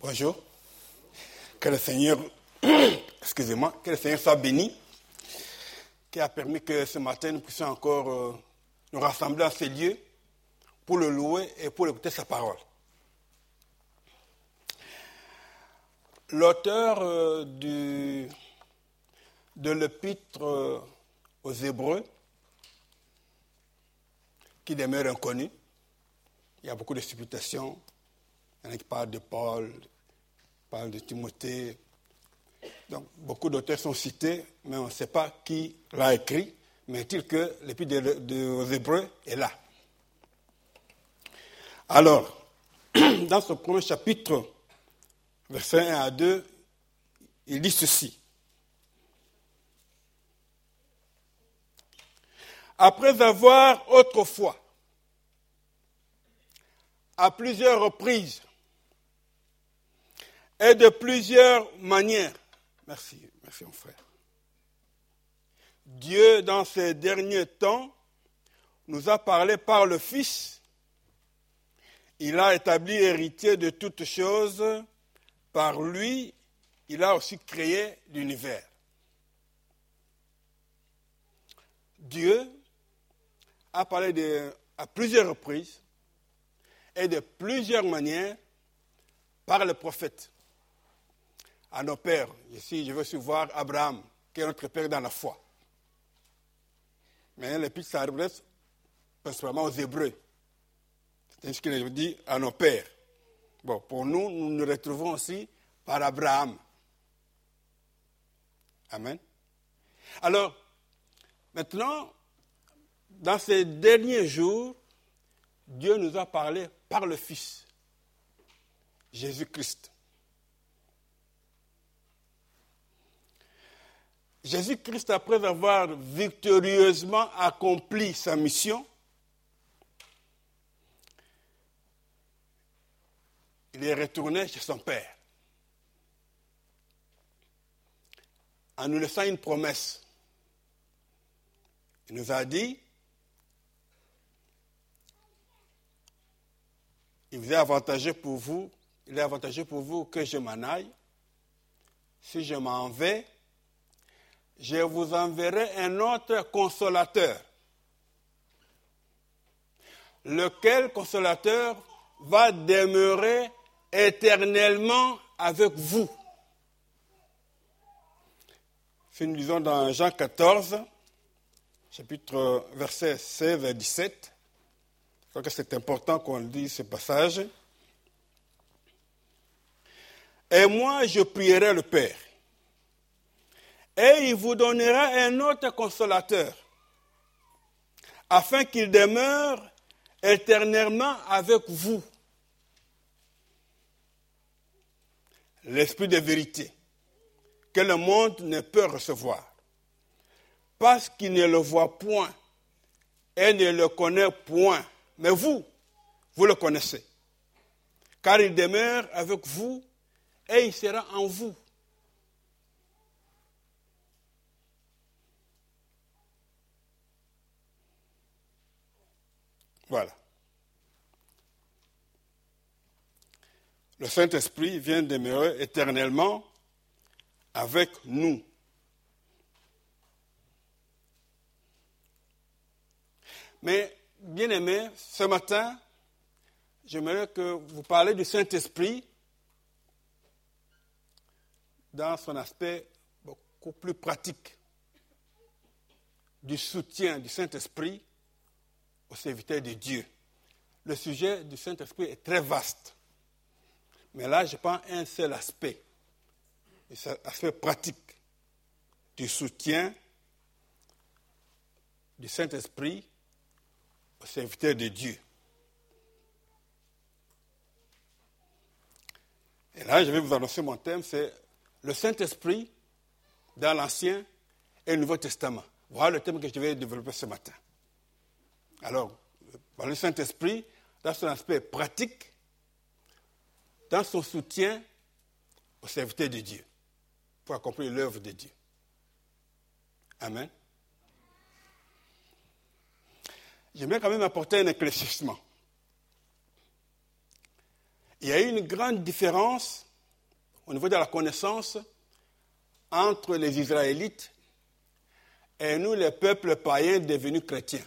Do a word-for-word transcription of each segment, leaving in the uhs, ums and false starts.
Bonjour. Que le Seigneur, excusez-moi, que le Seigneur soit béni, qui a permis que ce matin nous puissions encore euh, nous rassembler dans ces lieux pour le louer et pour écouter sa parole. L'auteur euh, du, de l'épître euh, aux Hébreux, qui demeure inconnu, il y a beaucoup de supputations, il y en a qui parlent de Paul, parlent de Timothée. Donc, beaucoup d'auteurs sont cités, mais on ne sait pas qui l'a écrit. Mais est-il que l'épître aux Hébreux est là. Alors, dans ce premier chapitre, versets un à deux, il dit ceci. Après avoir autrefois, à plusieurs reprises et de plusieurs manières, merci, merci mon frère, Dieu, dans ces derniers temps, nous a parlé par le Fils. Il a établi héritier de toutes choses. Par lui, il a aussi créé l'univers. Dieu a parlé de, à plusieurs reprises et de plusieurs manières par le prophète à nos pères. Ici, je veux aussi voir Abraham, qui est notre père dans la foi. Mais l'épître s'adresse principalement aux Hébreux. C'est ce qu'il dit à nos pères. Bon, pour nous, nous nous retrouvons aussi par Abraham. Amen. Alors, maintenant, dans ces derniers jours, Dieu nous a parlé par le Fils, Jésus-Christ. Jésus-Christ, après avoir victorieusement accompli sa mission, il est retourné chez son Père en nous laissant une promesse. Il nous a dit, il vous est avantageux pour vous, il est avantageux pour vous que je m'en aille. Si je m'en vais, je vous enverrai un autre consolateur, lequel consolateur va demeurer éternellement avec vous. Si nous lisons dans Jean quatorze, chapitre versets seize à dix-sept, je crois que c'est important qu'on lise ce passage. Et moi, je prierai le Père, et il vous donnera un autre consolateur, afin qu'il demeure éternellement avec vous. L'Esprit de vérité, que le monde ne peut recevoir, parce qu'il ne le voit point et ne le connaît point. Mais vous, vous le connaissez, car il demeure avec vous et il sera en vous. Voilà. Le Saint-Esprit vient demeurer éternellement avec nous. Mais, bien-aimés, ce matin, j'aimerais que vous parliez du Saint-Esprit dans son aspect beaucoup plus pratique, du soutien du Saint-Esprit aux serviteurs de Dieu. Le sujet du Saint-Esprit est très vaste. Mais là, je prends un seul aspect, l'aspect pratique du soutien du Saint-Esprit aux serviteurs de Dieu. Et là, je vais vous annoncer mon thème, c'est le Saint-Esprit dans l'Ancien et le Nouveau Testament. Voilà le thème que je vais développer ce matin. Alors, le Saint-Esprit, dans son aspect pratique, dans son soutien aux serviteurs de Dieu, pour accomplir l'œuvre de Dieu. Amen. J'aimerais quand même apporter un éclaircissement. Il y a eu une grande différence au niveau de la connaissance entre les Israélites et nous, les peuples païens devenus chrétiens.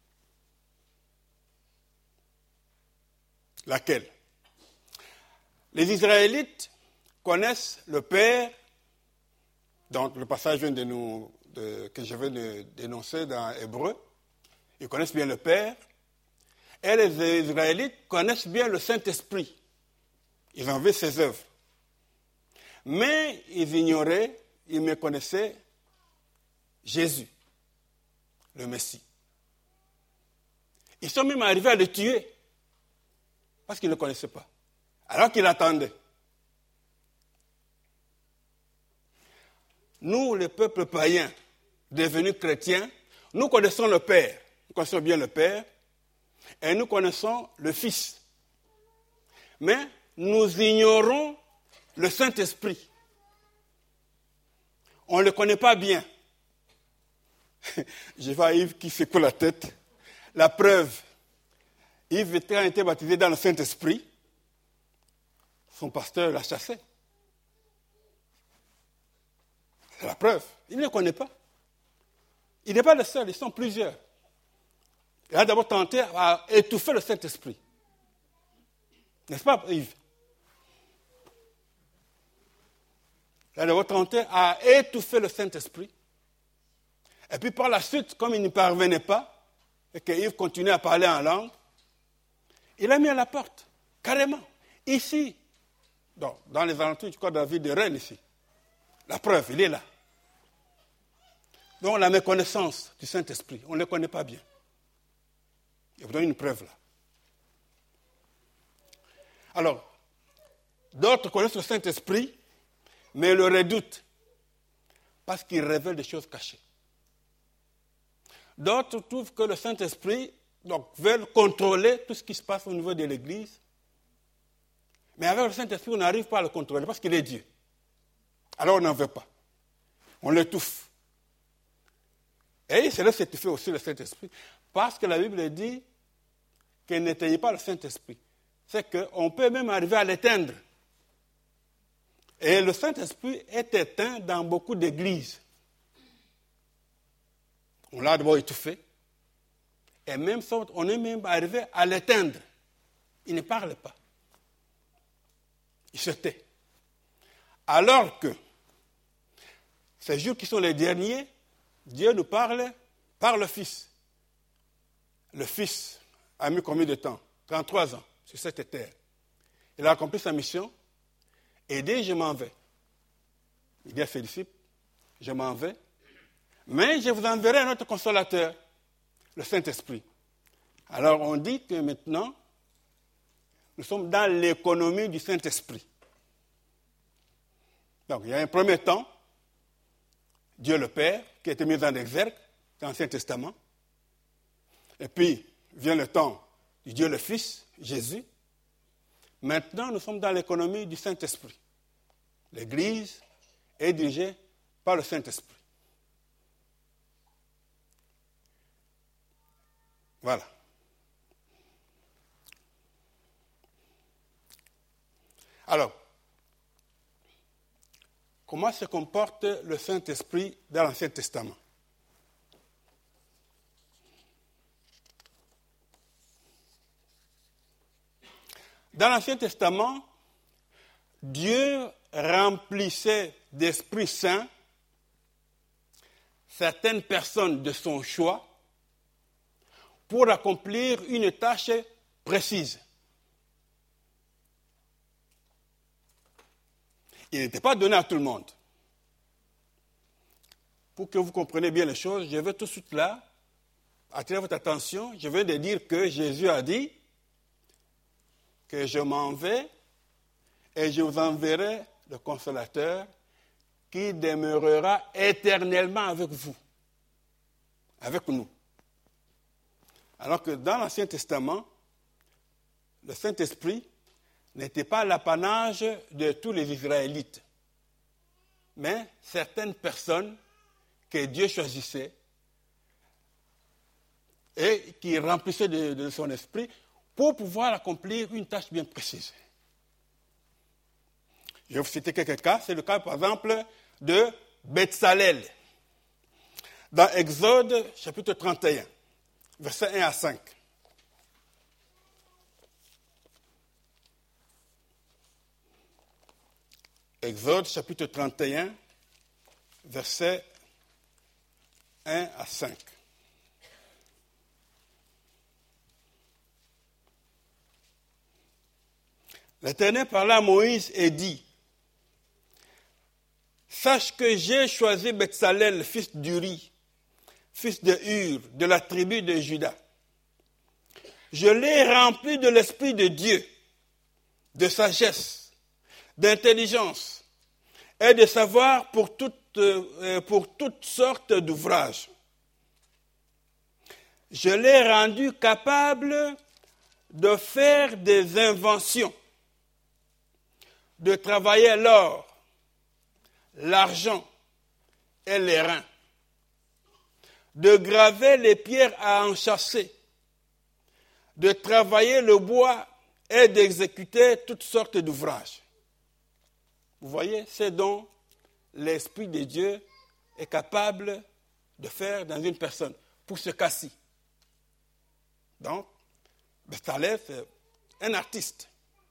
Laquelle? Les Israélites connaissent le Père, donc le passage vient de nous, de, que je viens de dénoncer dans Hébreu, ils connaissent bien le Père, et les Israélites connaissent bien le Saint-Esprit. Ils ont vu ses œuvres. Mais ils ignoraient, ils méconnaissaient Jésus, le Messie. Ils sont même arrivés à le tuer, parce qu'ils ne le connaissaient pas, alors qu'ils l'attendaient. Nous, les peuples païens, devenus chrétiens, nous connaissons le Père, nous connaissons bien le Père, et nous connaissons le Fils. Mais nous ignorons le Saint-Esprit. On ne le connaît pas bien. Je vois Yves qui secoue la tête. La preuve, Yves a été baptisé dans le Saint-Esprit. Son pasteur l'a chassé. C'est la preuve. Il ne le connaît pas. Il n'est pas le seul, ils sont plusieurs. Il a d'abord tenté à étouffer le Saint-Esprit. N'est-ce pas, Yves? Il a d'abord tenté à étouffer le Saint-Esprit. Et puis par la suite, comme il n'y parvenait pas, et que Yves continuait à parler en langue, il a mis à la porte, carrément, ici, dans, dans les alentours du corps de la ville de Rennes, ici. La preuve, il est là. Donc la méconnaissance du Saint-Esprit, on ne le connaît pas bien. Je vous donne une preuve là. Alors, d'autres connaissent le Saint-Esprit, mais le redoutent, parce qu'il révèle des choses cachées. D'autres trouvent que le Saint-Esprit donc, veut contrôler tout ce qui se passe au niveau de l'Église. Mais avec le Saint-Esprit, on n'arrive pas à le contrôler parce qu'il est Dieu. Alors on n'en veut pas. On l'étouffe. Et il se laisse étouffer aussi le Saint-Esprit. Parce que la Bible dit qu'il n'éteignait pas le Saint-Esprit. C'est qu'on peut même arriver à l'éteindre. Et le Saint-Esprit est éteint dans beaucoup d'églises. On l'a d'abord étouffé. Et même on est même arrivé à l'éteindre. Il ne parle pas. Il se tait. Alors que ces jours qui sont les derniers, Dieu nous parle par le Fils. Le Fils a mis combien de temps? trente-trois ans sur cette terre. Il a accompli sa mission et dit, je m'en vais. Il dit à ses disciples, je m'en vais, mais je vous enverrai un autre consolateur, le Saint-Esprit. Alors on dit que maintenant, nous sommes dans l'économie du Saint-Esprit. Donc il y a un premier temps, Dieu le Père, qui a été mis en exergue dans l'Ancien Testament. Et puis vient le temps du Dieu le Fils, Jésus. Maintenant, nous sommes dans l'économie du Saint-Esprit. L'Église est dirigée par le Saint-Esprit. Voilà. Alors, comment se comporte le Saint-Esprit dans l'Ancien Testament? Dans l'Ancien Testament, Dieu remplissait d'Esprit Saint certaines personnes de son choix pour accomplir une tâche précise. Il n'était pas donné à tout le monde. Pour que vous compreniez bien les choses, je vais tout de suite là attirer votre attention. Je viens de dire que Jésus a dit que je m'en vais et je vous enverrai le Consolateur qui demeurera éternellement avec vous, avec nous. Alors que dans l'Ancien Testament, le Saint-Esprit n'était pas l'apanage de tous les Israélites, mais certaines personnes que Dieu choisissait et qui remplissaient de, de son esprit pour pouvoir accomplir une tâche bien précise. Je vais vous citer quelques cas. C'est le cas, par exemple, de Betsalel. Dans Exode, chapitre trente et un, versets un à cinq. Exode, chapitre trente et un, versets un à cinq. L'Éternel parla à Moïse et dit, « Sache que j'ai choisi Betsalel, fils d'Uri, fils de Hur, de la tribu de Juda. Je l'ai rempli de l'Esprit de Dieu, de sagesse, d'intelligence et de savoir pour toutes, euh, pour toutes sortes d'ouvrages. Je l'ai rendu capable de faire des inventions, de travailler l'or, l'argent et les reins, de graver les pierres à enchâsser, de travailler le bois et d'exécuter toutes sortes d'ouvrages. » Vous voyez, c'est dont l'Esprit de Dieu est capable de faire dans une personne, pour ce cas-ci. Donc, Betsalel, c'est un artiste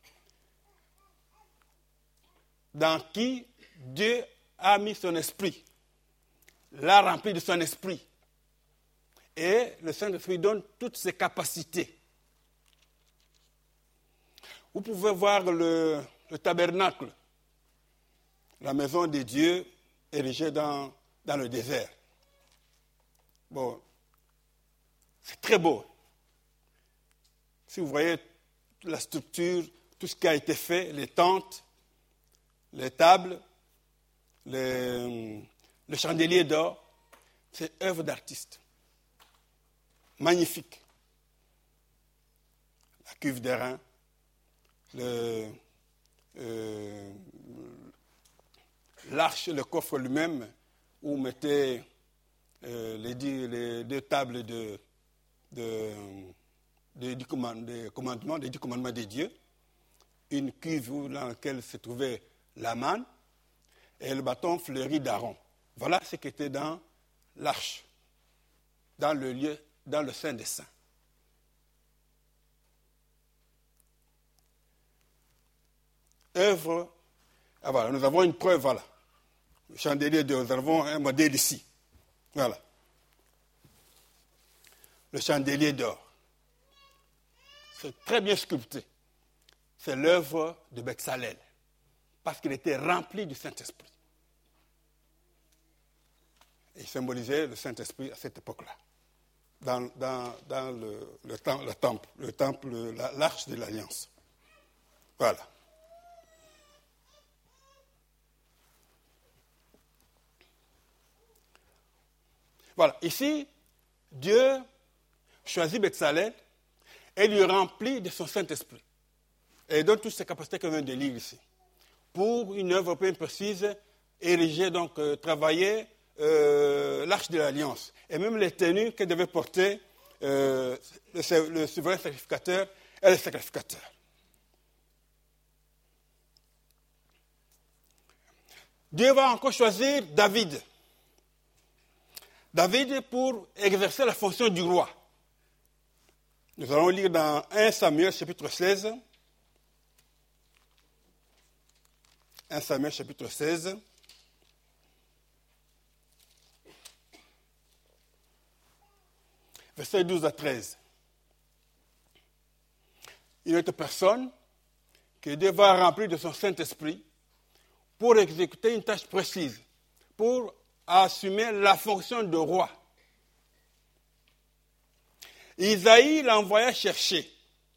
dans qui Dieu a mis son esprit, l'a rempli de son esprit. Et le Saint-Esprit donne toutes ses capacités. Vous pouvez voir le, le tabernacle, la maison de Dieu érigée dans, dans le désert. Bon, c'est très beau. Si vous voyez la structure, tout ce qui a été fait, les tentes, les tables, les, le chandelier d'or, c'est œuvre d'artiste. Magnifique. La cuve d'airain, le, euh, l'arche, le coffre lui-même, où on mettait euh, les, les deux tables de, de, de, de, commande, de commandement, des dix commandements de Dieu, une cuve dans laquelle se trouvait la manne et le bâton fleuri d'Aaron. Voilà ce qui était dans l'arche, dans le lieu, dans le Saint des Saints. Œuvre, ah voilà, nous avons une preuve, voilà. Le chandelier, de, nous avons un modèle ici. Voilà. Le chandelier d'or. C'est très bien sculpté. C'est l'œuvre de Betsalel, parce qu'il était rempli du Saint-Esprit. Et il symbolisait le Saint-Esprit à cette époque-là, dans, dans, dans le, le, temple, le temple, le temple, la, l'arche de l'Alliance. Voilà. Voilà, ici, Dieu choisit Betsalel et lui remplit de son Saint-Esprit. Et donne toutes ces capacités qu'on vient de lire ici. Pour une œuvre bien précise, ériger, donc euh, travailler euh, l'arche de l'Alliance. Et même les tenues que devait porter euh, le, le souverain sacrificateur et le sacrificateur. Dieu va encore choisir David. David pour exercer la fonction du roi. Nous allons lire dans premier Samuel chapitre seize. premier Samuel chapitre seize. Versets douze à treize. Une autre personne que Dieu va remplir de son Saint-Esprit pour exécuter une tâche précise, pour assumer la fonction de roi. Isaïe l'envoya chercher.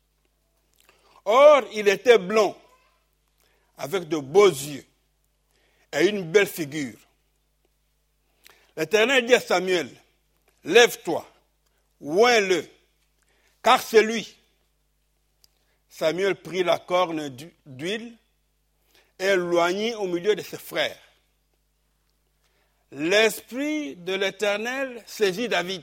Or, il était blond, avec de beaux yeux et une belle figure. L'Éternel dit à Samuel, « Lève-toi, oins-le, car c'est lui. » Samuel prit la corne d'huile et l'oignit au milieu de ses frères. L'Esprit de l'Éternel saisit David.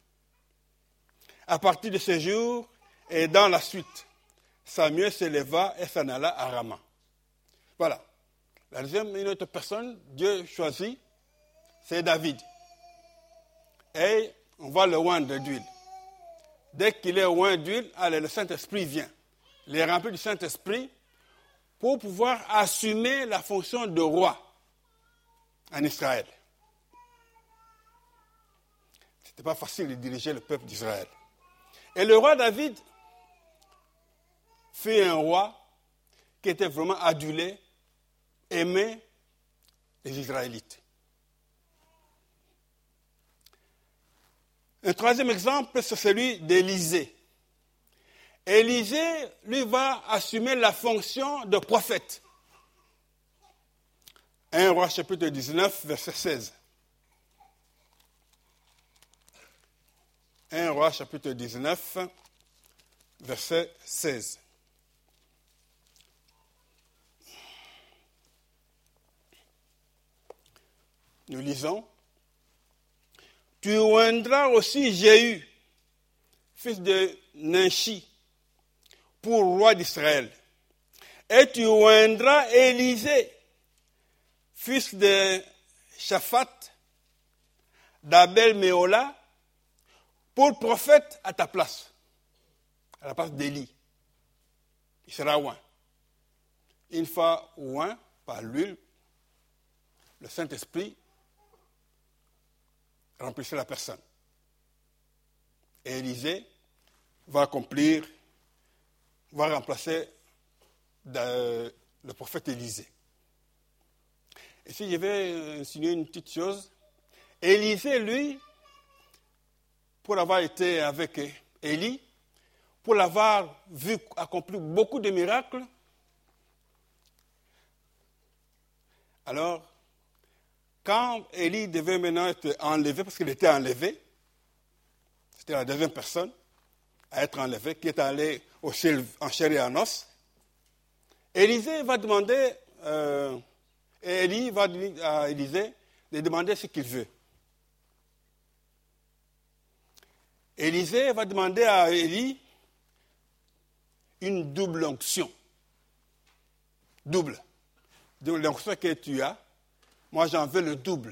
À partir de ce jour et dans la suite, Samuel se leva et s'en alla à Rama. Voilà. La deuxième, une autre personne, Dieu choisit, c'est David. Et on va le oindre d'huile. Dès qu'il est oint d'huile, allez, le Saint-Esprit vient. Il est rempli du Saint-Esprit pour pouvoir assumer la fonction de roi en Israël. Ce n'était pas facile de diriger le peuple d'Israël. Et le roi David fut un roi qui était vraiment adulé, aimé des Israélites. Un troisième exemple, c'est celui d'Élisée. Élisée, lui, va assumer la fonction de prophète. un Roi chapitre dix-neuf, verset seize. un Roi chapitre dix-neuf, verset seize. Nous lisons. Tu oindras aussi Jéhu, fils de Nimshi, pour roi d'Israël. Et tu oindras Élisée, fils de Shaphat, d'Abel-Méola, pour prophète à ta place, à la place d'Élie. Il sera oint. Une fois oint par l'huile, le Saint-Esprit remplissait la personne. Et Élisée va accomplir, va remplacer le prophète Élisée. Et si je vais insinuer une petite chose, Élisée, lui, pour avoir été avec Élie, pour l'avoir vu accomplir beaucoup de miracles, alors, quand Élie devait maintenant être enlevé, parce qu'il était enlevé, c'était la deuxième personne à être enlevée, qui est allée au ciel en chair et en os, Élisée va demander, euh, et Élie va dire à Élisée de demander ce qu'il veut. Élisée va demander à Élie une double onction. Double. L'onction que tu as, moi j'en veux le double.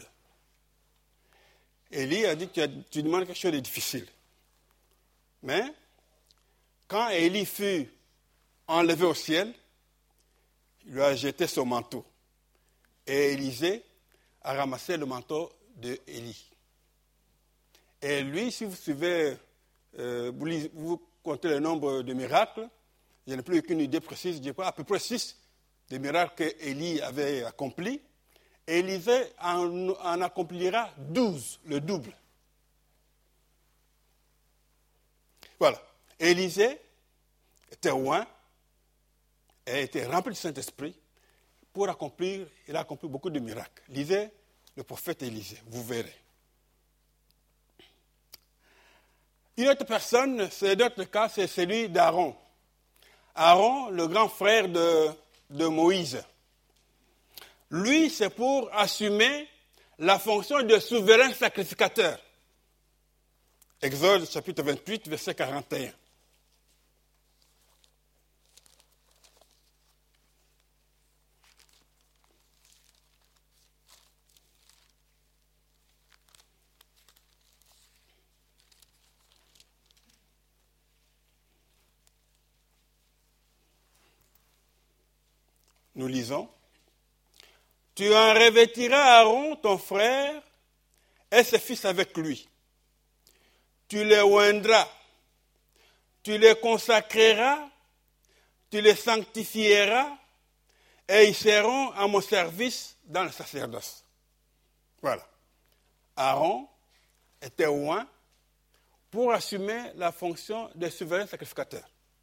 Élie a dit que tu, as, tu demandes quelque chose de difficile. Mais, quand Élie fut enlevé au ciel, il lui a jeté son manteau. Et Élisée a ramassé le manteau d'Élie. Et lui, si vous suivez, euh, vous, lisez, vous comptez le nombre de miracles, je n'ai plus aucune idée précise, je dis pas, à peu près six des miracles qu'Élie avait accomplis. Élisée en, en accomplira douze, le double. Voilà. Élisée était oint et était rempli du Saint-Esprit pour accomplir, il a accompli beaucoup de miracles. Lisez le prophète Élisée, vous verrez. Une autre personne, c'est d'autres cas, c'est celui d'Aaron. Aaron, le grand frère de, de Moïse. Lui, c'est pour assumer la fonction de souverain sacrificateur. Exode chapitre vingt-huit, verset quarante et un. Nous lisons. Tu en revêtiras Aaron, ton frère, et ses fils avec lui. Tu les oindras, tu les consacreras, tu les sanctifieras, et ils seront à mon service dans le sacerdoce. Voilà. Aaron était oint pour assumer la fonction de souverain sacrificateur.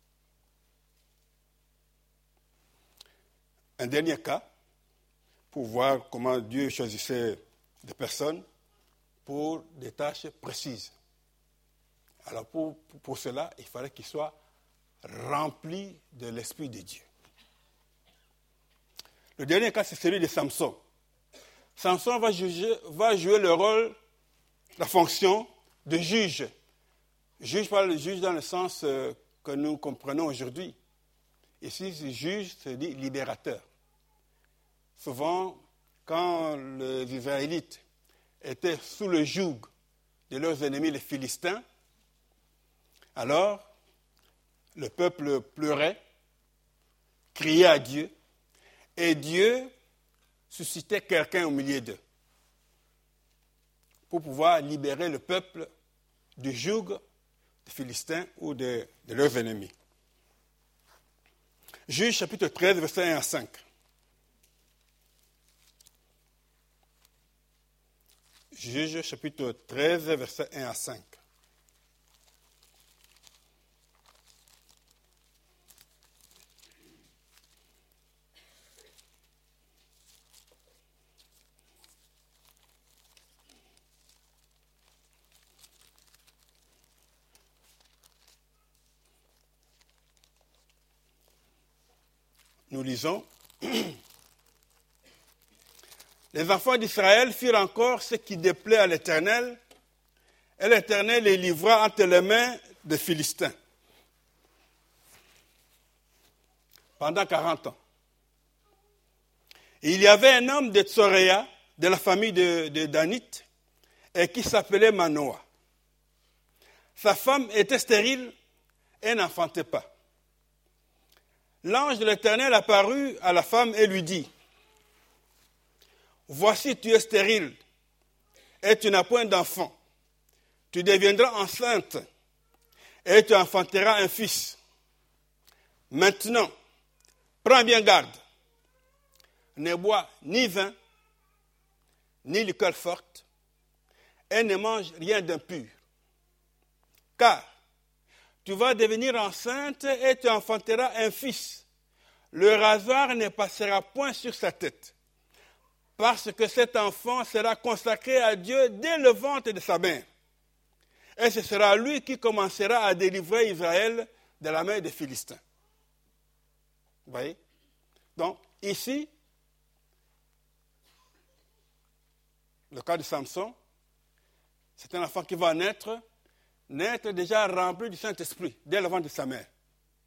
Un dernier cas, pour voir comment Dieu choisissait des personnes pour des tâches précises. Alors pour, pour cela, il fallait qu'ils soient remplis de l'Esprit de Dieu. Le dernier cas, c'est celui de Samson. Samson va, juger, va jouer le rôle, la fonction de juge. Juge, pas le juge dans le sens que nous comprenons aujourd'hui. Ici, juge, c'est dit libérateur. souvent, quand les Israélites étaient sous le joug de leurs ennemis, les Philistins, alors le peuple pleurait, criait à Dieu, et Dieu suscitait quelqu'un au milieu d'eux pour pouvoir libérer le peuple du joug des Philistins ou de, de leurs ennemis. Juge chapitre treize, versets un à cinq. Juge chapitre treize, versets un à cinq. Nous lisons. Les enfants d'Israël firent encore ce qui déplaît à l'Éternel, et l'Éternel les livra entre les mains des Philistins pendant quarante ans. Et il y avait un homme de Tsoréa, de la famille de, de Danite, et qui s'appelait Manoah. Sa femme était stérile et n'enfantait pas. L'ange de l'Éternel apparut à la femme et lui dit, « Voici, tu es stérile et tu n'as point d'enfant. Tu deviendras enceinte et tu enfanteras un fils. Maintenant, prends bien garde. Ne bois ni vin, ni liqueur forte, et ne mange rien d'impur. Car tu vas devenir enceinte et tu enfanteras un fils. Le rasoir ne passera point sur sa tête, parce que cet enfant sera consacré à Dieu dès le ventre de sa mère. Et ce sera lui qui commencera à délivrer Israël de la main des Philistins. » Vous voyez? Donc, ici, le cas de Samson, c'est un enfant qui va naître, naître déjà rempli du Saint-Esprit, dès le ventre de sa mère.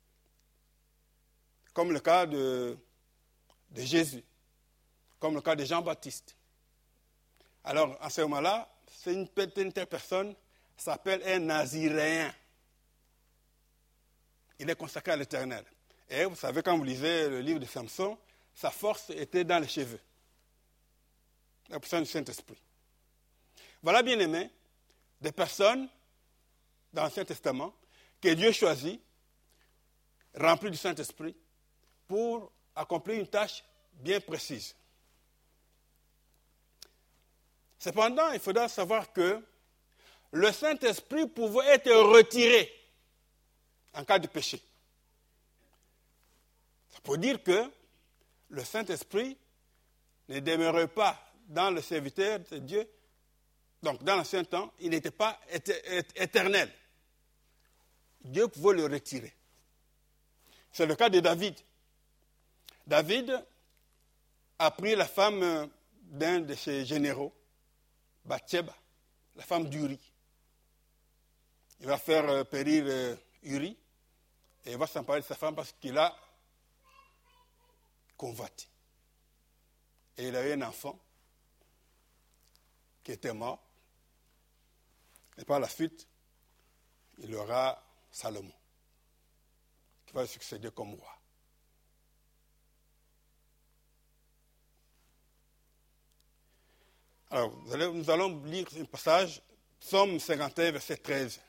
Comme le cas de, de Jésus, comme le cas de Jean-Baptiste. Alors, à ce moment-là, c'est une, une telle personne s'appelle un Naziréen. Il est consacré à l'Éternel. Et vous savez, quand vous lisez le livre de Samson, sa force était dans les cheveux. La personne du Saint-Esprit. Voilà, bien aimés, des personnes dans l'Ancien Testament que Dieu choisit, remplies du Saint-Esprit, pour accomplir une tâche bien précise. Cependant, il faudra savoir que le Saint-Esprit pouvait être retiré en cas de péché. Ça peut dire que le Saint-Esprit ne demeurait pas dans le serviteur de Dieu. Donc, dans l'ancien temps, il n'était pas éternel. Dieu pouvait le retirer. C'est le cas de David. David a pris la femme d'un de ses généraux, Bathsheba, la femme d'Uri. Il va faire périr Uri et il va s'emparer de sa femme parce qu'il a convoité. Et il a eu un enfant qui était mort. Et par la suite, il aura Salomon, qui va le succéder comme roi. Alors, nous allons lire un passage, Psaume cinquante et un, verset treize.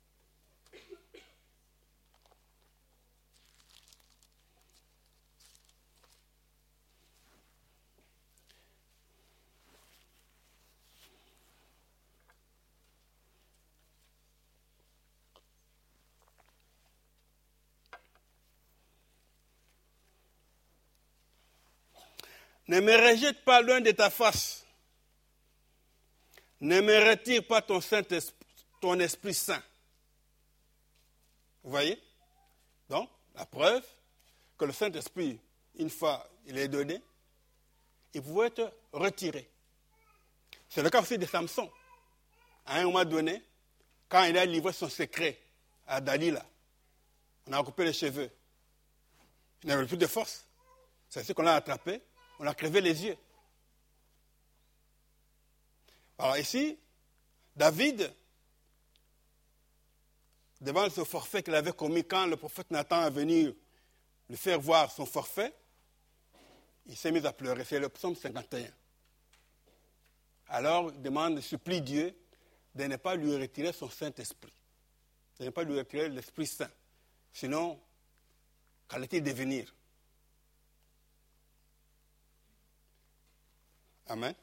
Ne me rejette pas loin de ta face. Ne me retire pas ton Saint-Esprit, ton Esprit Saint. Vous voyez? Donc, la preuve que le Saint-Esprit, une fois il est donné, il pouvait être retiré. C'est le cas aussi de Samson. À un moment donné, quand il a livré son secret à Dalila, on a coupé les cheveux. Il n'avait plus de force. C'est ce qu'on l'a attrapé. On On a crevé les yeux. Alors ici, David, devant ce forfait qu'il avait commis quand le prophète Nathan est venu lui faire voir son forfait, il s'est mis à pleurer. C'est le psaume cinquante et un. Alors, il demande, il supplie Dieu de ne pas lui retirer son Saint-Esprit, de ne pas lui retirer l'Esprit Saint. Sinon, qu'allait-il devenir? Amen.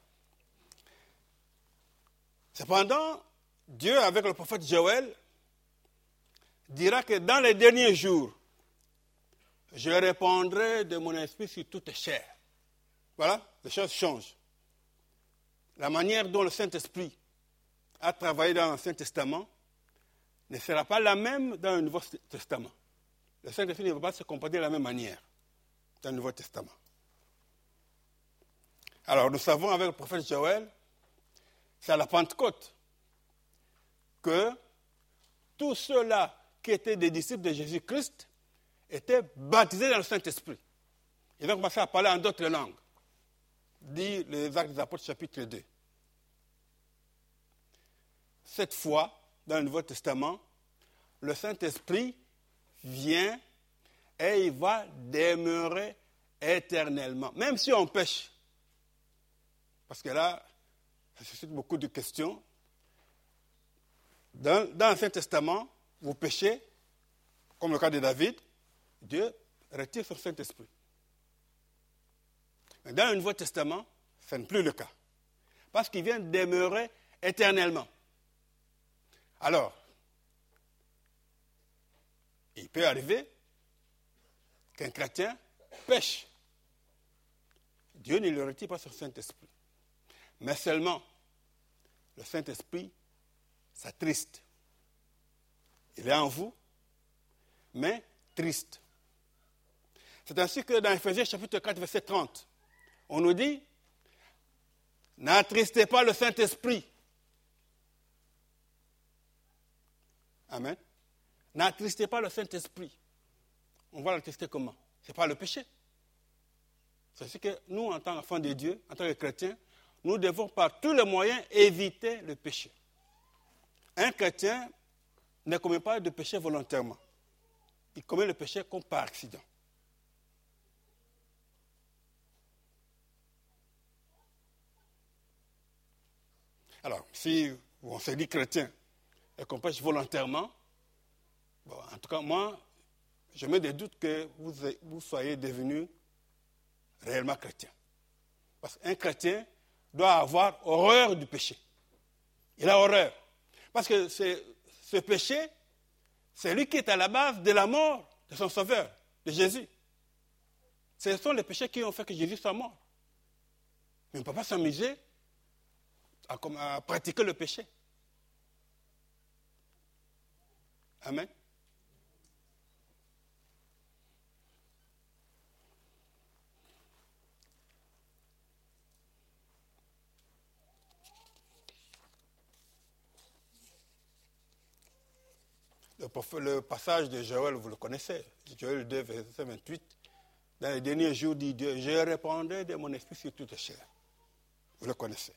Cependant, Dieu, avec le prophète Joël, dira que dans les derniers jours, je répandrai de mon esprit sur toute chair. Voilà, les choses changent. La manière dont le Saint-Esprit a travaillé dans l'Ancien Testament ne sera pas la même dans le Nouveau Testament. Le Saint-Esprit ne va pas se comporter de la même manière dans le Nouveau Testament. Alors, nous savons avec le prophète Joël, c'est à la Pentecôte, que tous ceux-là qui étaient des disciples de Jésus-Christ étaient baptisés dans le Saint-Esprit. Ils ont commencé à parler en d'autres langues, dit les Actes des Apôtres chapitre deux. Cette fois, dans le Nouveau Testament, le Saint-Esprit vient et il va demeurer éternellement, même si on pêche. Parce que là, ça suscite beaucoup de questions. Dans, dans l'Ancien Testament, vous péchez, comme le cas de David, Dieu retire son Saint-Esprit. Mais dans le Nouveau Testament, ce n'est plus le cas. Parce qu'il vient demeurer éternellement. Alors, il peut arriver qu'un chrétien pêche. Dieu ne lui retire pas son Saint-Esprit. Mais seulement, le Saint-Esprit s'attriste. Il est en vous, mais triste. C'est ainsi que dans Éphésiens chapitre quatre, verset trente, on nous dit, n'attristez pas le Saint-Esprit. Amen. N'attristez pas le Saint-Esprit. On va l'attrister comment? Ce n'est pas le péché. C'est ce que nous, en tant qu'enfants de Dieu, en tant que chrétiens, nous devons par tous les moyens éviter le péché. Un chrétien ne commet pas de péché volontairement. Il commet le péché comme par accident. Alors, si on se dit chrétien et qu'on pêche volontairement, bon, en tout cas, moi, je mets des doutes que vous, vous soyez devenu réellement chrétien. Parce qu'un chrétien doit avoir horreur du péché. Il a horreur. Parce que c'est, ce péché, c'est lui qui est à la base de la mort de son sauveur, de Jésus. Ce sont les péchés qui ont fait que Jésus soit mort. Mais on ne peut pas s'amuser à, à pratiquer le péché. Amen. Le passage de Joël, vous le connaissez, Joël deux, verset vingt-huit. Dans les derniers jours, dit Dieu, je répandrai de mon esprit sur toute chair. Vous le connaissez.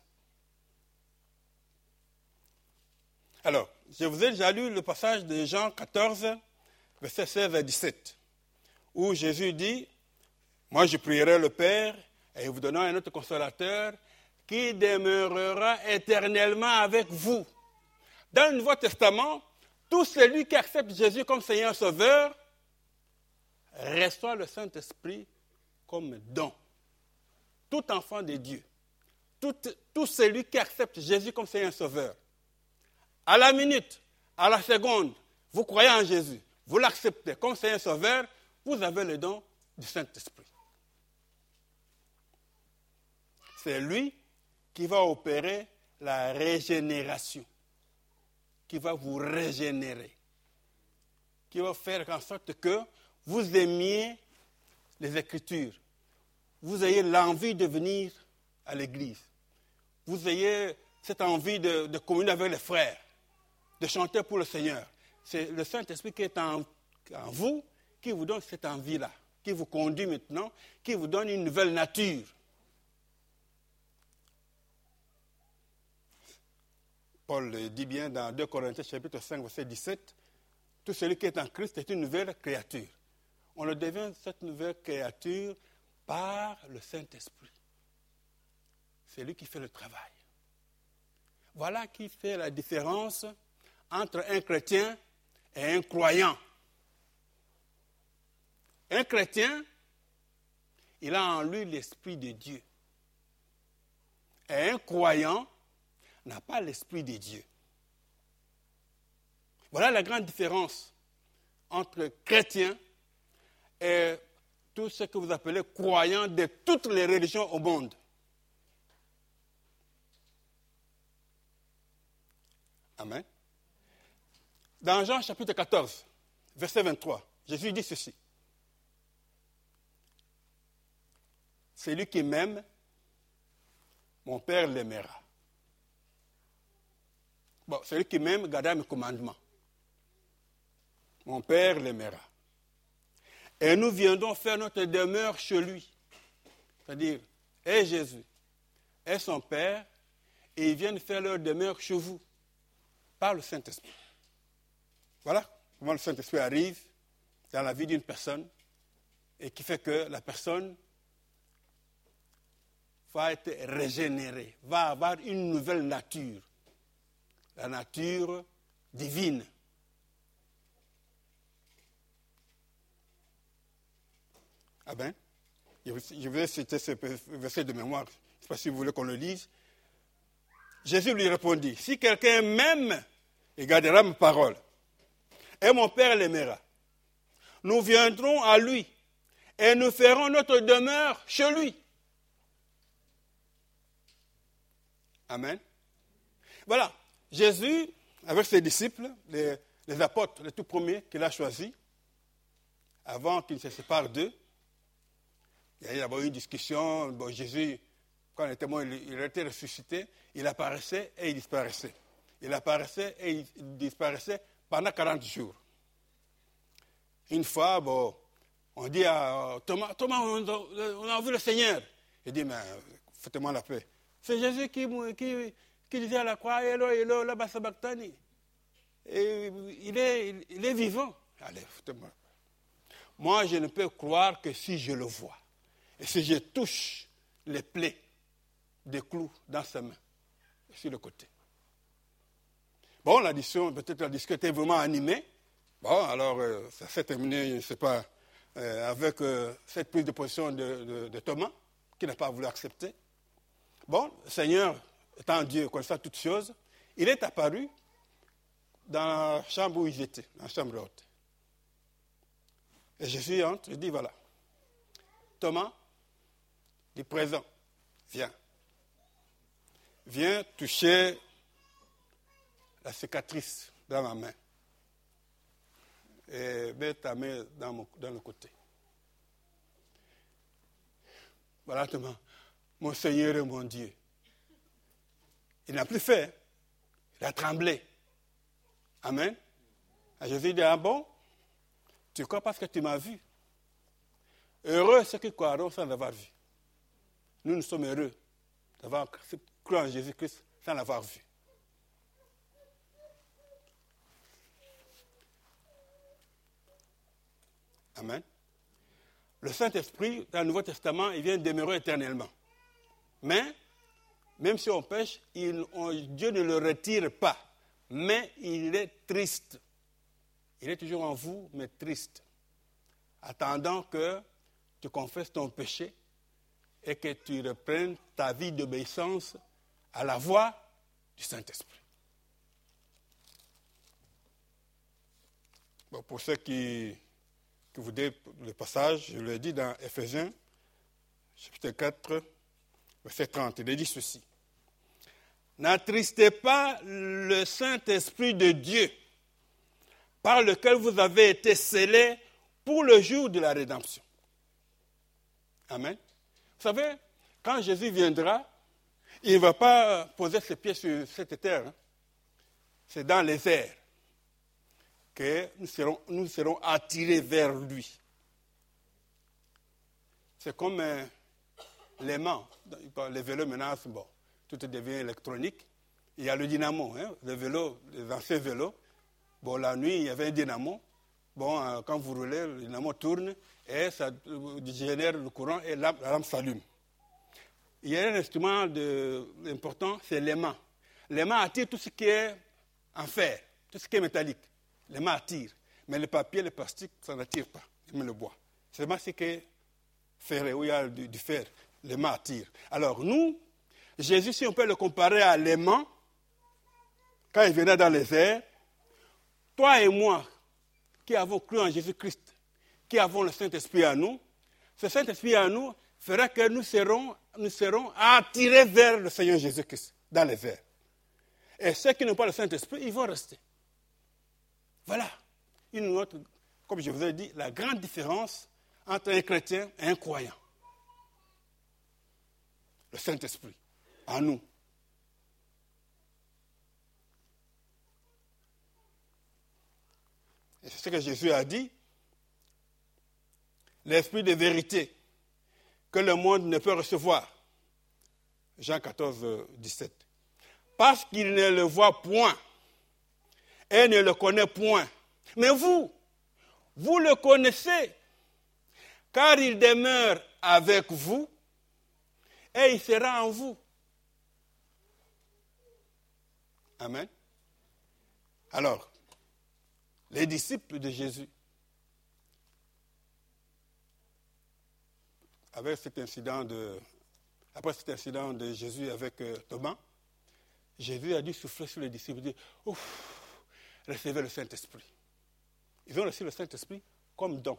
Alors, je vous ai déjà lu le passage de Jean quatorze, verset seize à dix-sept, où Jésus dit, moi je prierai le Père, et il vous donnera un autre consolateur, qui demeurera éternellement avec vous. Dans le Nouveau Testament, tout celui qui accepte Jésus comme Seigneur Sauveur reçoit le Saint-Esprit comme don. Tout enfant de Dieu, tout, tout celui qui accepte Jésus comme Seigneur Sauveur, à la minute, à la seconde, vous croyez en Jésus, vous l'acceptez comme Seigneur Sauveur, vous avez le don du Saint-Esprit. C'est lui qui va opérer la régénération, qui va vous régénérer, qui va faire en sorte que vous aimiez les Écritures, vous ayez l'envie de venir à l'église, vous ayez cette envie de, de communier avec les frères, de chanter pour le Seigneur. C'est le Saint-Esprit qui est en, en vous, qui vous donne cette envie-là, qui vous conduit maintenant, qui vous donne une nouvelle nature. Paul le dit bien dans deux Corinthiens chapitre cinq, verset dix-sept, tout celui qui est en Christ est une nouvelle créature. On le devient cette nouvelle créature par le Saint-Esprit. C'est lui qui fait le travail. Voilà qui fait la différence entre un chrétien et un croyant. Un chrétien, il a en lui l'Esprit de Dieu. Et un croyant n'a pas l'Esprit de Dieu. Voilà la grande différence entre chrétien et tout ce que vous appelez croyants de toutes les religions au monde. Amen. Dans Jean chapitre quatorze, verset vingt-trois, Jésus dit ceci. Celui qui m'aime, mon Père l'aimera. Bon, celui qui m'aime gardera mes commandements. Mon Père l'aimera. Et nous viendrons faire notre demeure chez lui. C'est-à-dire, et Jésus, et son Père, et ils viennent faire leur demeure chez vous, par le Saint-Esprit. Voilà comment le Saint-Esprit arrive dans la vie d'une personne et qui fait que la personne va être régénérée, va avoir une nouvelle nature, la nature divine. Ah ben, je vais citer ce verset de mémoire, je ne sais pas si vous voulez qu'on le lise. Jésus lui répondit, si quelqu'un m'aime, il gardera mes paroles, et mon Père l'aimera. Nous viendrons à lui, et nous ferons notre demeure chez lui. Amen. Voilà, Jésus, avec ses disciples, les, les apôtres, les tout premiers qu'il a choisis, avant qu'ils ne se séparent d'eux, il y a eu d'abord une discussion. Bon, Jésus, quand il était mort, il, il était ressuscité, il apparaissait et il disparaissait. Il apparaissait et il disparaissait pendant quarante jours. Une fois, bon, on dit à Thomas, Thomas, on, on a vu le Seigneur. Il dit, mais faites-moi la paix. C'est Jésus qui, qui, qui disait à la croix, Elo, Elo, lama sabachthani. Et il est, il, il est vivant. Allez, faites-moi la paix. Moi, je ne peux croire que si je le vois. Et si je touche les plaies des clous dans sa main, sur le côté. Bon, la discussion, peut-être la discussion était vraiment animée. Bon, alors, euh, ça s'est terminé, je ne sais pas, euh, avec euh, cette prise de position de, de, de Thomas, qui n'a pas voulu accepter. Bon, le Seigneur, étant Dieu, connaissant toutes choses, il est apparu dans la chambre où ils étaient, dans la chambre haute. Et Jésus entre et dit, voilà, Thomas, dit présent, viens. Viens toucher la cicatrice dans ma main. Et mets ta main dans, mon, dans le côté. Voilà, Thomas, mon Seigneur et mon Dieu. Il n'a plus fait. Il a tremblé. Amen. Et Jésus dit, ah bon, tu crois parce que tu m'as vu. Heureux ceux qui croiront sans l'avoir vu. Nous, nous sommes heureux d'avoir cru en Jésus-Christ sans l'avoir vu. Amen. Le Saint-Esprit, dans le Nouveau Testament, il vient demeurer éternellement. Mais, même si on pêche, il, on, Dieu ne le retire pas. Mais il est triste. Il est toujours en vous, mais triste. Attendant que tu confesses ton péché et que tu reprennes ta vie d'obéissance à la voix du Saint-Esprit. Bon, pour ceux qui, qui vous disent le passage, je l'ai dit dans Éphésiens, chapitre quatre, verset trente, il est dit ceci. N'attristez pas le Saint-Esprit de Dieu, par lequel vous avez été scellés pour le jour de la rédemption. Amen. Vous savez, quand Jésus viendra, il ne va pas poser ses pieds sur cette terre. Hein. C'est dans les airs que nous serons, nous serons attirés vers lui. C'est comme euh, l'aimant. Les vélos maintenant, bon, tout devient électronique. il y a le dynamo, hein, le vélo, les anciens vélos. Bon, la nuit, il y avait un dynamo. Bon, euh, quand vous roulez, le dynamo tourne et ça euh, génère le courant et la, la lampe s'allume. Il y a un instrument de, important, c'est l'aimant. L'aimant attire tout ce qui est en fer, tout ce qui est métallique. L'aimant attire. Mais le papier, le plastique, ça n'attire pas, même le bois. C'est vraiment ce qui est ferré, où il y a du, du fer. L'aimant attire. Alors nous, Jésus, si on peut le comparer à l'aimant, quand il venait dans les airs, toi et moi, qui avons cru en Jésus-Christ, qui avons le Saint-Esprit à nous, ce Saint-Esprit à nous fera que nous serons, nous serons attirés vers le Seigneur Jésus-Christ, dans les airs. Et ceux qui n'ont pas le Saint-Esprit, ils vont rester. Voilà. Une autre, comme je vous ai dit, la grande différence entre un chrétien et un croyant. Le Saint-Esprit, en nous. Et c'est ce que Jésus a dit. L'esprit de vérité que le monde ne peut recevoir. Jean quatorze, dix-sept. Parce qu'il ne le voit point et ne le connaît point. Mais vous, vous le connaissez, car il demeure avec vous et il sera en vous. Amen. Alors, les disciples de Jésus, avec cet incident de, après cet incident de Jésus avec euh, Thomas, Jésus a dû souffler sur les disciples et dire, ouf, recevez le Saint-Esprit. Ils ont reçu le Saint-Esprit comme don.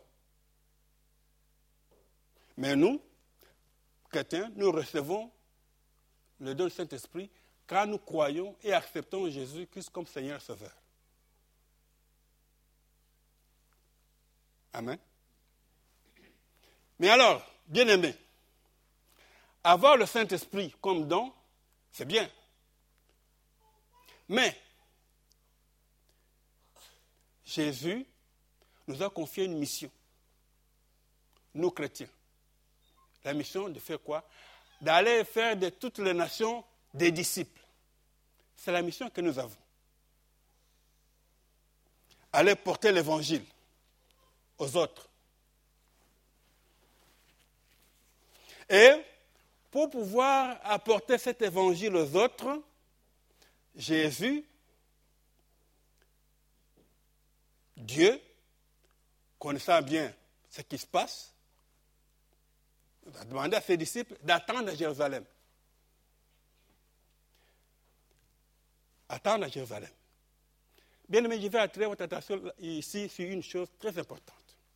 Mais nous, chrétiens, nous recevons le don du Saint-Esprit quand nous croyons et acceptons Jésus-Christ comme Seigneur Sauveur. Amen. Mais alors, bien-aimés, avoir le Saint-Esprit comme don, c'est bien. Mais Jésus nous a confié une mission, nous chrétiens. La mission de faire quoi? D'aller faire de toutes les nations des disciples. C'est la mission que nous avons. Aller porter l'évangile aux autres. Et pour pouvoir apporter cet évangile aux autres, Jésus, Dieu, connaissant bien ce qui se passe, a demandé à ses disciples d'attendre à Jérusalem. Attendre à Jérusalem. Bien aimé, je vais attirer votre attention ici sur une chose très importante.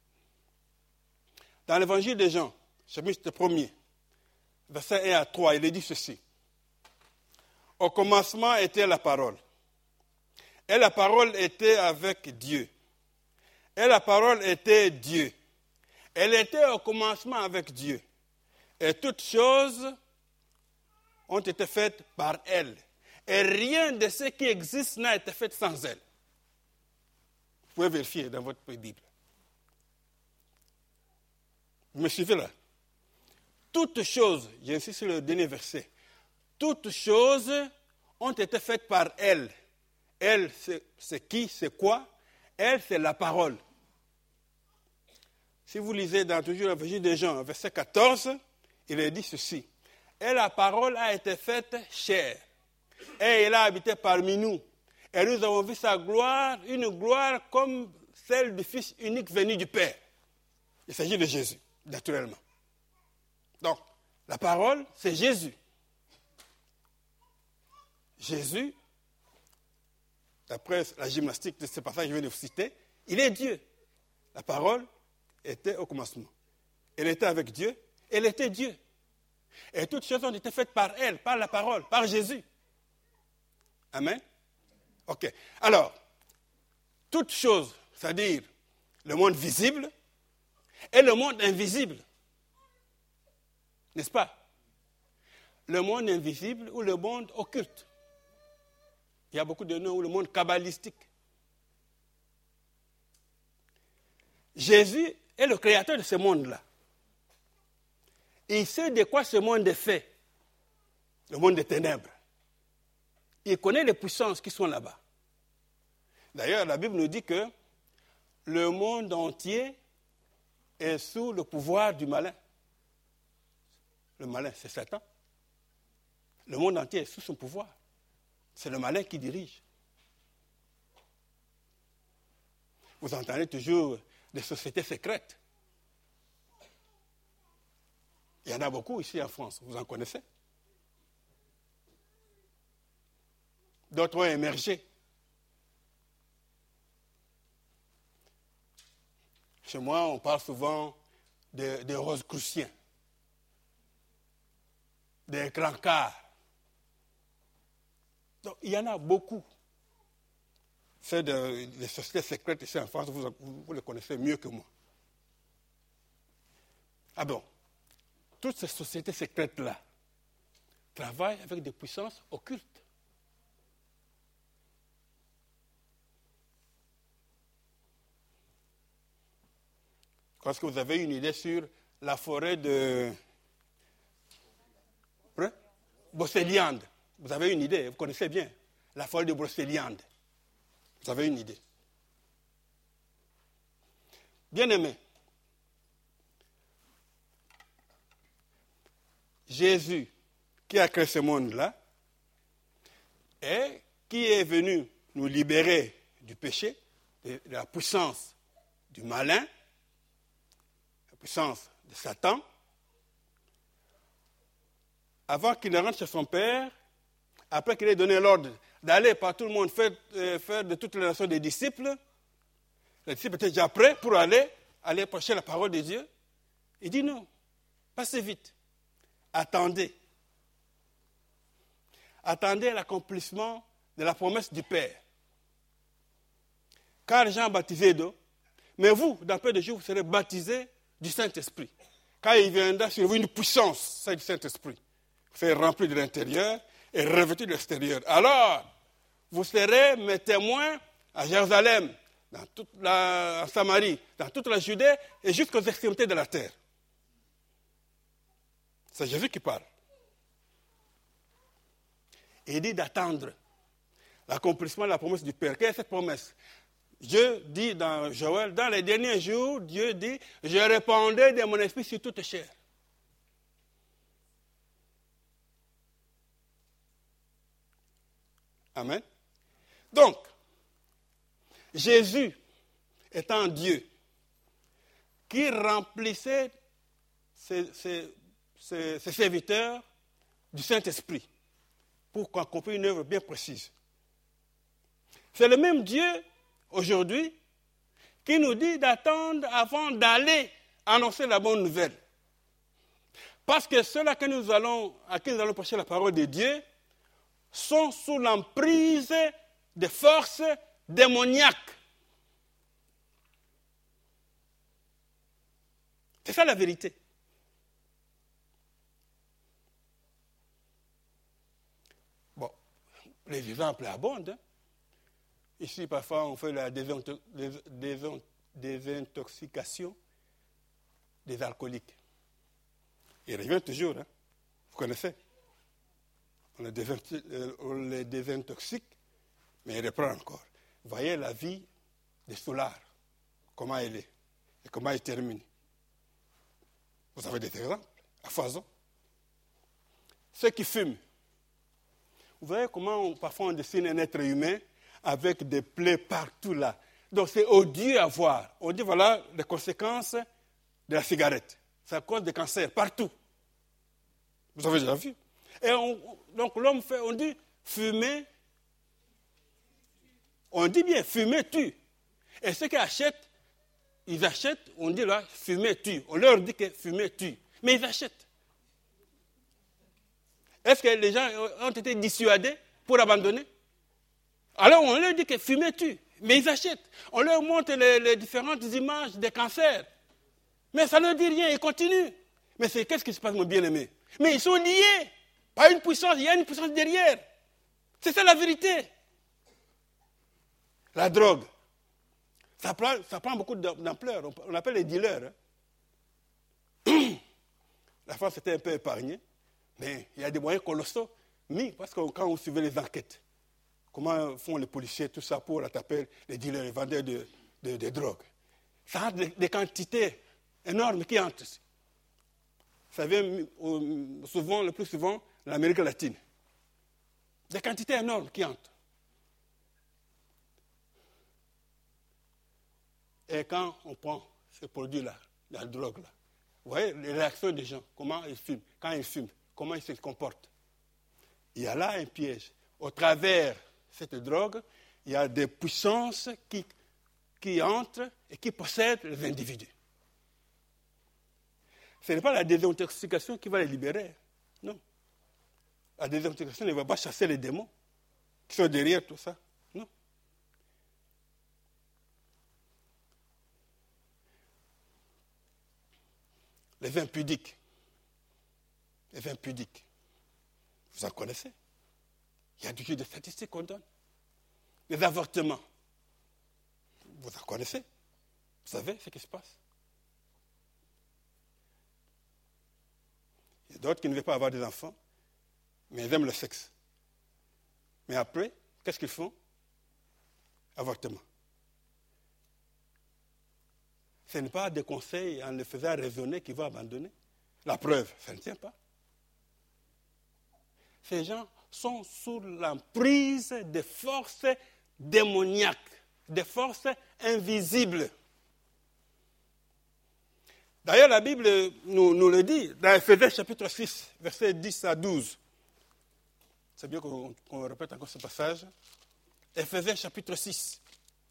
Dans l'évangile de Jean, chapitre premier, versets un à trois, il est dit ceci. Au commencement était la parole. Et la parole était avec Dieu. Et la parole était Dieu. Elle était au commencement avec Dieu. Et toutes choses ont été faites par elle. Et rien de ce qui existe n'a été fait sans elle. Vous pouvez vérifier dans votre Bible. Vous me suivez là? Toutes choses, j'insiste sur le dernier verset, toutes choses ont été faites par elle. Elle, c'est, c'est qui, c'est quoi? Elle, c'est la parole. Si vous lisez dans toujours l'évangile de Jean, verset quatorze, il est dit ceci. Et la parole a été faite chair. Et elle a habité parmi nous. Et nous avons vu sa gloire, une gloire comme celle du Fils unique venu du Père. Il s'agit de Jésus, naturellement. Donc, la parole, c'est Jésus. Jésus, d'après la gymnastique de ce passage que je viens de vous citer, il est Dieu. La parole était au commencement. Elle était avec Dieu, elle était Dieu. Et toutes choses ont été faites par elle, par la parole, par Jésus. Amen. Ok. Alors, toutes choses, c'est-à-dire le monde visible et le monde invisible. N'est-ce pas? Le monde invisible ou le monde occulte. Il y a beaucoup de noms, ou le monde kabbalistique. Jésus est le créateur de ce monde-là. Il sait de quoi ce monde est fait. Le monde des ténèbres. Il connaît les puissances qui sont là-bas. D'ailleurs, la Bible nous dit que le monde entier est sous le pouvoir du malin. Le malin, c'est Satan. Le monde entier est sous son pouvoir. C'est le malin qui dirige. Vous entendez toujours des sociétés secrètes. Il y en a beaucoup ici en France, vous en connaissez. D'autres ont émergé. Chez moi, on parle souvent des de Rosicruciens, des crancards. Donc, il y en a beaucoup. C'est de, des sociétés secrètes ici en France, vous, vous, vous les connaissez mieux que moi. Ah bon, toutes ces sociétés secrètes-là travaillent avec des puissances occultes. Est-ce que vous avez une idée sur la forêt de hein? Brocéliande? Vous avez une idée, vous connaissez bien la forêt de Brocéliande. Vous avez une idée. Bien-aimés, Jésus, qui a créé ce monde-là, et qui est venu nous libérer du péché, de la puissance du malin, la puissance de Satan, avant qu'il ne rentre chez son Père, après qu'il ait donné l'ordre d'aller par tout le monde faire, euh, faire de toutes les nations des disciples, les disciples étaient déjà prêts pour aller, aller prêcher la parole de Dieu. Il dit non, passez vite, attendez. Attendez l'accomplissement de la promesse du Père. Car Jean a baptisé d'eau, mais vous, dans peu de jours, vous serez baptisés du Saint-Esprit. Quand il viendra sur vous une puissance, c'est du Saint-Esprit. Vous serez remplis de l'intérieur et revêtus de l'extérieur. Alors, vous serez mes témoins à Jérusalem, dans toute la en Samarie, dans toute la Judée et jusqu'aux extrémités de la terre. C'est Jésus qui parle. Et il dit d'attendre l'accomplissement de la promesse du Père. Quelle est cette promesse? Dieu dit dans Joël, dans les derniers jours, Dieu dit, je répandrai de mon esprit sur toute chair. Amen. Donc, Jésus étant Dieu, qui remplissait ses, ses, ses, ses serviteurs du Saint-Esprit pour accomplir une œuvre bien précise. C'est le même Dieu aujourd'hui qui nous dit d'attendre avant d'aller annoncer la bonne nouvelle. Parce que ceux-là que nous allons, à qui nous allons prêcher la parole de Dieu sont sous l'emprise des forces démoniaques. C'est ça la vérité. Bon, les exemples abondent. Hein. Ici, parfois, on fait la désintoxication des alcooliques. Il revient toujours, hein. Vous connaissez. On les, on les désintoxique, mais il reprend encore. Vous voyez la vie des soulards, comment elle est et comment elle termine. Vous avez des exemples à foison. Ceux qui fument. Vous voyez comment on, parfois on dessine un être humain avec des plaies partout là. Donc c'est odieux à voir. On dit voilà les conséquences de la cigarette. Ça cause des cancers partout. Vous avez déjà vu. Et on, donc l'homme fait, on dit fumer. On dit bien fumer tue. Et ceux qui achètent, ils achètent, on dit là, fumer tue. On leur dit que fumer tue. Mais ils achètent. Est-ce que les gens ont été dissuadés pour abandonner? Alors on leur dit que fumer tue. Mais ils achètent. On leur montre les, les différentes images des cancers. Mais ça ne dit rien, ils continuent. Mais c'est qu'est-ce qui se passe, mon bien-aimé? Mais ils sont liés. Pas une puissance, il y a une puissance derrière. C'est ça la vérité. La drogue, ça prend, ça prend beaucoup d'ampleur. On, on appelle les dealers. Hein. La France était un peu épargnée, mais il y a des moyens colossaux mis, parce que quand on suivait les enquêtes, comment font les policiers, tout ça, pour taper les dealers, les vendeurs de, de, de drogue. Ça a des, des quantités énormes qui entrent. Ça vient souvent, le plus souvent, l'Amérique latine. Des quantités énormes qui entrent. Et quand on prend ces produits-là, la drogue-là, vous voyez les réactions des gens, comment ils fument, quand ils fument, comment ils se comportent. Il y a là un piège. Au travers de cette drogue, il y a des puissances qui, qui entrent et qui possèdent les individus. Ce n'est pas la désintoxication qui va les libérer. Non. La désintoxication ne va pas chasser les démons qui sont derrière tout ça. Non. Les impudiques. Les impudiques. Vous en connaissez. Il y a toujours des statistiques qu'on donne. Les avortements. Vous en connaissez. Vous savez ce qui se passe. Il y a d'autres qui ne veulent pas avoir des enfants, mais ils aiment le sexe. Mais après, qu'est-ce qu'ils font? Avortement. Ce n'est pas des conseils en le faisant raisonner qu'ils vont abandonner. La preuve, ça ne tient pas. Ces gens sont sous l'emprise des forces démoniaques, des forces invisibles. D'ailleurs, la Bible nous, nous le dit, dans Éphésiens chapitre six, versets dix à douze. C'est bien qu'on, qu'on répète encore ce passage. Éphésiens chapitre six.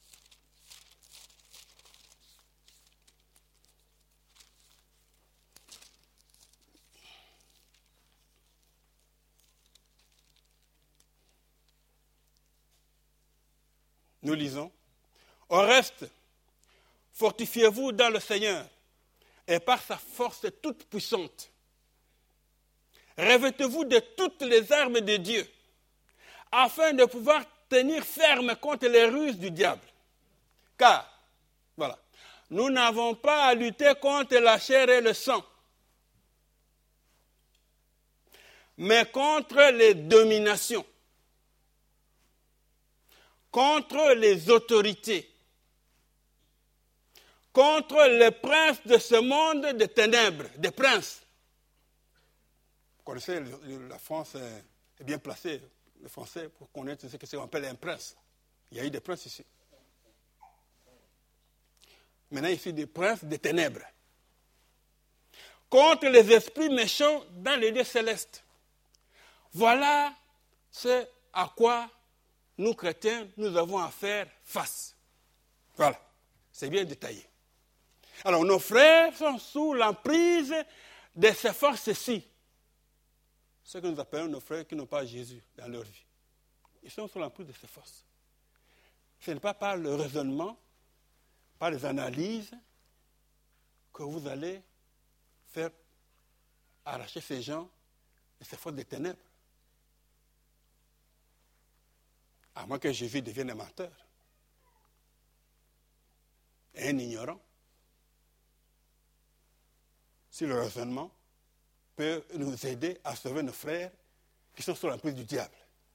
Nous lisons. Au reste, fortifiez-vous dans le Seigneur et par sa force toute puissante. Revêtez-vous de toutes les armes de Dieu, afin de pouvoir tenir ferme contre les ruses du diable. Car, voilà, nous n'avons pas à lutter contre la chair et le sang, mais contre les dominations, contre les autorités, contre les princes de ce monde de ténèbres, des princes. Vous connaissez, la France est bien placée, les Français, pour connaître ce qu'on appelle un prince. Il y a eu des princes ici. Maintenant, ici, des princes des ténèbres. Contre les esprits méchants dans les lieux célestes. Voilà ce à quoi nous, chrétiens, nous avons à faire face. Voilà, c'est bien détaillé. Alors, nos frères sont sous l'emprise de ces forces-ci. Ce que nous appelons nos frères qui n'ont pas Jésus dans leur vie. Ils sont sous l'emprise de ces forces. Ce n'est pas par le raisonnement, par les analyses, que vous allez faire arracher ces gens de ces forces des ténèbres. À moins que Jésus devienne un menteur et un ignorant. Si le raisonnement peut nous aider à sauver nos frères qui sont sous l'emprise du diable.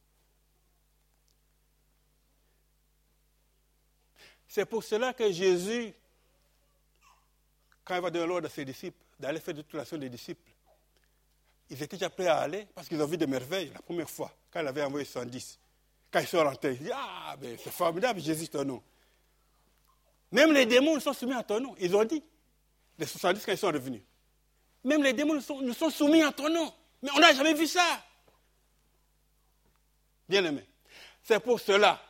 C'est pour cela que Jésus, quand il va donner l'ordre à ses disciples d'aller faire de toute l'action des disciples, ils étaient déjà prêts à aller parce qu'ils ont vu des merveilles la première fois, quand il avait envoyé soixante-dix. Quand ils sont rentrés, ils disent, ah, ben, c'est formidable, Jésus, ton nom. Même les démons sont soumis à ton nom. Ils ont dit, les soixante-dix quand ils sont revenus. Même les démons nous sont, nous sont soumis à ton nom. Mais on n'a jamais vu ça. Bien aimé. C'est pour cela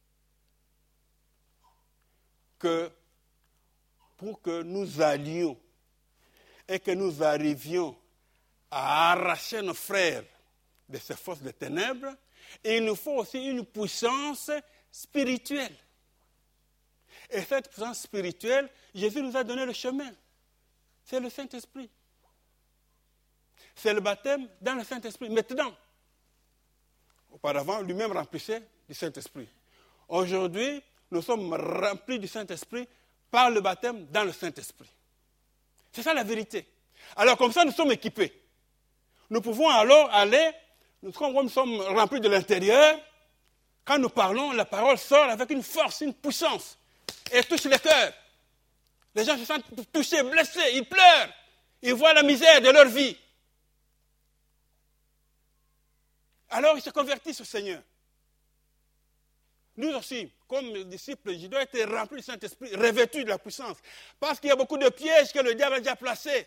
que pour que nous allions et que nous arrivions à arracher nos frères de ces forces de ténèbres, il nous faut aussi une puissance spirituelle. Et cette puissance spirituelle, Jésus nous a donné le chemin. C'est le Saint-Esprit. C'est le baptême dans le Saint-Esprit. Maintenant, auparavant, lui-même remplissait du Saint-Esprit. Aujourd'hui, nous sommes remplis du Saint-Esprit par le baptême dans le Saint-Esprit. C'est ça la vérité. Alors comme ça, nous sommes équipés. Nous pouvons alors aller, nous, comme nous sommes remplis de l'intérieur, Quand nous parlons, la parole sort avec une force, une puissance, et touche les cœurs. Les gens se sentent touchés, blessés, ils pleurent. Ils voient la misère de leur vie. Alors ils se convertissent au Seigneur. Nous aussi, comme disciples, je dois être rempli du Saint-Esprit, revêtu de la puissance. Parce qu'il y a beaucoup de pièges que le diable a déjà placés.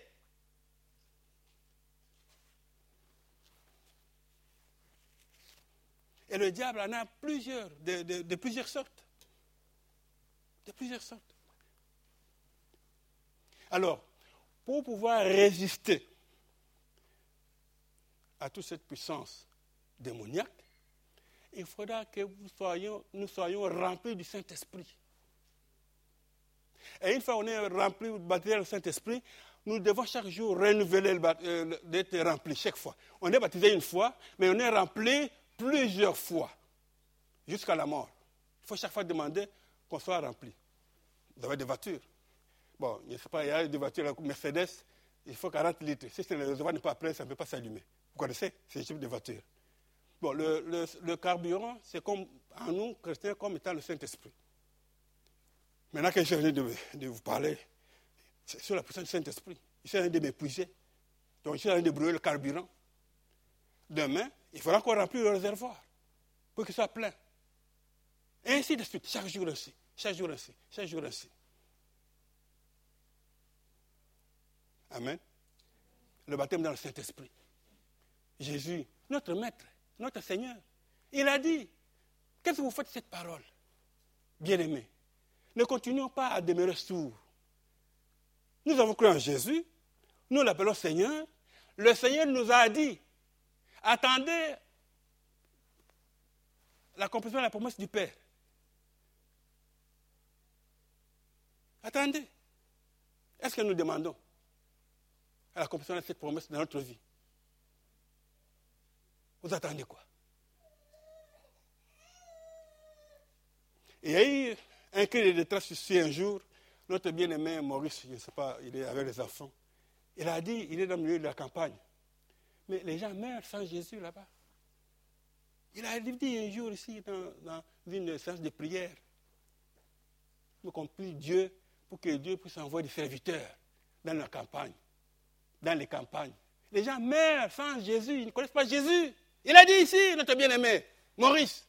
Et le diable en a plusieurs, de, de, de plusieurs sortes. De plusieurs sortes. Alors, pour pouvoir résister à toute cette puissance démoniaque, il faudra que nous soyons, nous soyons remplis du Saint-Esprit. Et une fois qu'on est rempli, baptisé du Saint-Esprit, nous devons chaque jour renouveler, euh, d'être remplis chaque fois. On est baptisé une fois, mais on est rempli plusieurs fois, jusqu'à la mort. Il faut chaque fois demander qu'on soit rempli. Vous avez des voitures. Bon, je ne sais pas, il y a des voitures, la Mercedes, il faut quarante litres. Si le réservoir n'est pas plein, ça ne peut pas s'allumer. Vous connaissez ce type de voiture? Bon, le, le, le carburant, c'est comme, en nous, chrétiens, comme étant le Saint-Esprit. Maintenant que j'ai envie de, de vous parler, c'est sur la puissance du Saint-Esprit. Je suis en train de m'épuiser. Donc, je suis en train de brûler le carburant. Demain, il faudra encore remplir le réservoir pour qu'il soit plein. Et ainsi de suite, chaque jour ainsi, chaque jour ainsi, chaque jour ainsi. Amen. Le baptême dans le Saint-Esprit. Jésus, notre Maître, notre Seigneur, il a dit, qu'est-ce que vous faites de cette parole? Bien-aimés, ne continuons pas à demeurer sourds. Nous avons cru en Jésus, nous l'appelons Seigneur. Le Seigneur nous a dit, attendez l'accomplissement de la promesse du Père. Attendez. Est-ce que nous demandons à l'accomplissement de cette promesse dans notre vie? Vous attendez quoi? Il y a eu un cri de détresse ici un jour. Notre bien-aimé Maurice, je ne sais pas, il est avec les enfants. Il a dit, il est dans le milieu de la campagne. Mais les gens meurent sans Jésus là-bas. Il a dit un jour ici, dans, dans une séance de prière, nous compris Dieu, pour que Dieu puisse envoyer des serviteurs dans la campagne, dans les campagnes. Les gens meurent sans Jésus, ils ne connaissent pas Jésus. Il a dit ici, notre bien-aimé, Maurice.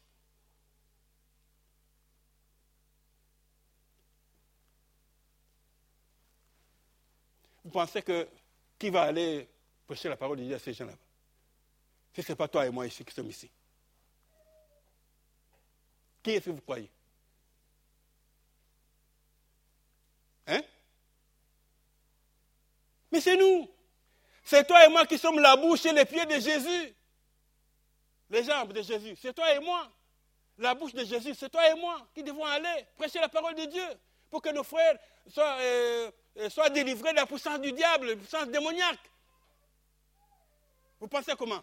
Vous pensez que qui va aller prêcher la parole de Dieu à ces gens là-bas? Si ce n'est pas toi et moi ici qui sommes ici. Qui est-ce que vous croyez? Hein? Mais c'est nous. C'est toi et moi qui sommes la bouche et les pieds de Jésus. Les jambes de Jésus. C'est toi et moi. La bouche de Jésus, c'est toi et moi qui devons aller prêcher la parole de Dieu pour que nos frères soient, euh, soient délivrés de la puissance du diable, de la puissance démoniaque. Vous pensez comment?